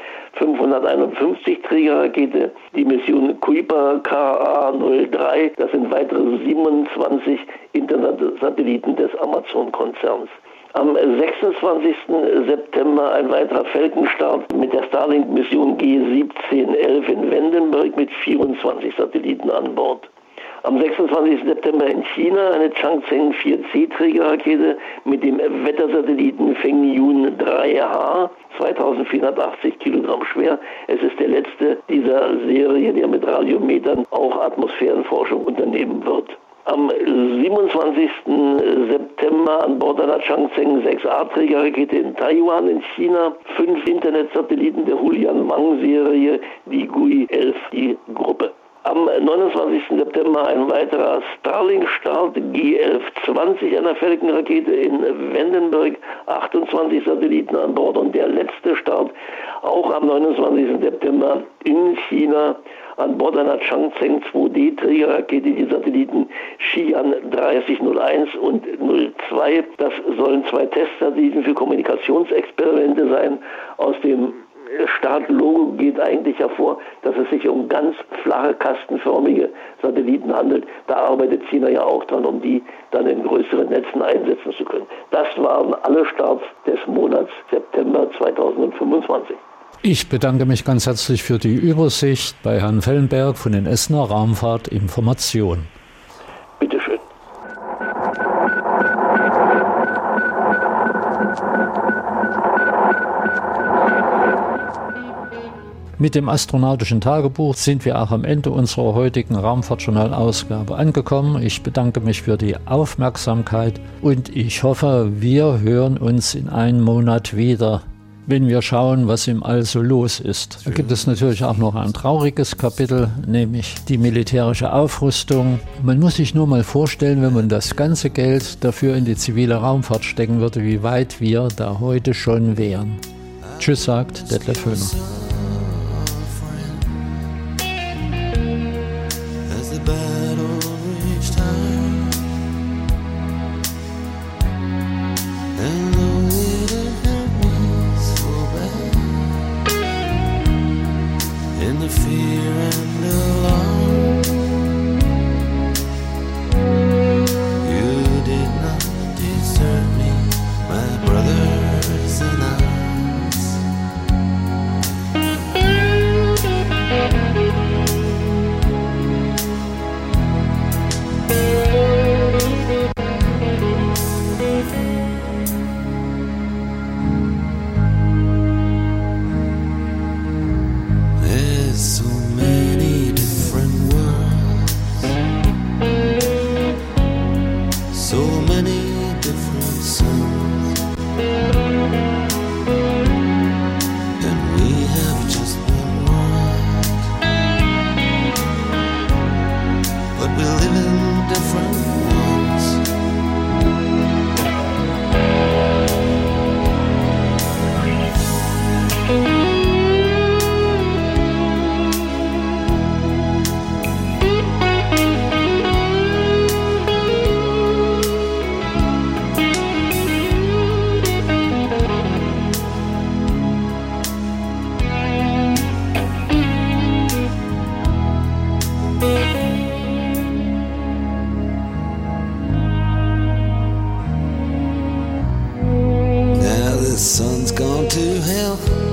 551 Trägerrakete, die Mission Kuiper KA-03. Das sind weitere 27 Internetsatelliten des Amazon-Konzerns. Am 26. September ein weiterer Falcon-Start mit der Starlink-Mission G1711 in Vandenberg mit 24 Satelliten an Bord. Am 26. September in China eine Changzheng 4C-Trägerrakete mit dem Wettersatelliten Fengyun 3H, 2480 Kilogramm schwer. Es ist der letzte dieser Serie, der mit Radiometern auch Atmosphärenforschung unternehmen wird. Am 27. September an Bord einer Changzheng 6A-Trägerrakete in Taiwan in China 5 Internetsatelliten der Hulian Wang-Serie, die GUI 11, die Gruppe. Am 29. September ein weiterer Starlink-Start, G1120 einer Falcon-Rakete in Vandenberg, 28 Satelliten an Bord und der letzte Start auch am 29. September in China an Bord einer Changzheng 2D-Trägerrakete die Satelliten Xi'an 3001 und 02. Das sollen 2 Testsatelliten für Kommunikationsexperimente sein. Aus dem Startlogo geht eigentlich hervor, dass es sich um ganz flache, kastenförmige Satelliten handelt. Da arbeitet China ja auch dran, um die dann in größeren Netzen einsetzen zu können. Das waren alle Starts des Monats September 2025. Ich bedanke mich ganz herzlich für die Übersicht bei Herrn Fellenberg von den Essener Raumfahrtinformationen. Bitte schön. Mit dem astronautischen Tagebuch sind wir auch am Ende unserer heutigen Raumfahrtjournal-Ausgabe angekommen. Ich bedanke mich für die Aufmerksamkeit und ich hoffe, wir hören uns in einem Monat wieder, wenn wir schauen, was im All so los ist. Da gibt es natürlich auch noch ein trauriges Kapitel, nämlich die militärische Aufrüstung. Man muss sich nur mal vorstellen, wenn man das ganze Geld dafür in die zivile Raumfahrt stecken würde, wie weit wir da heute schon wären. Tschüss, sagt Detlef Höhner. Sun's gone to hell.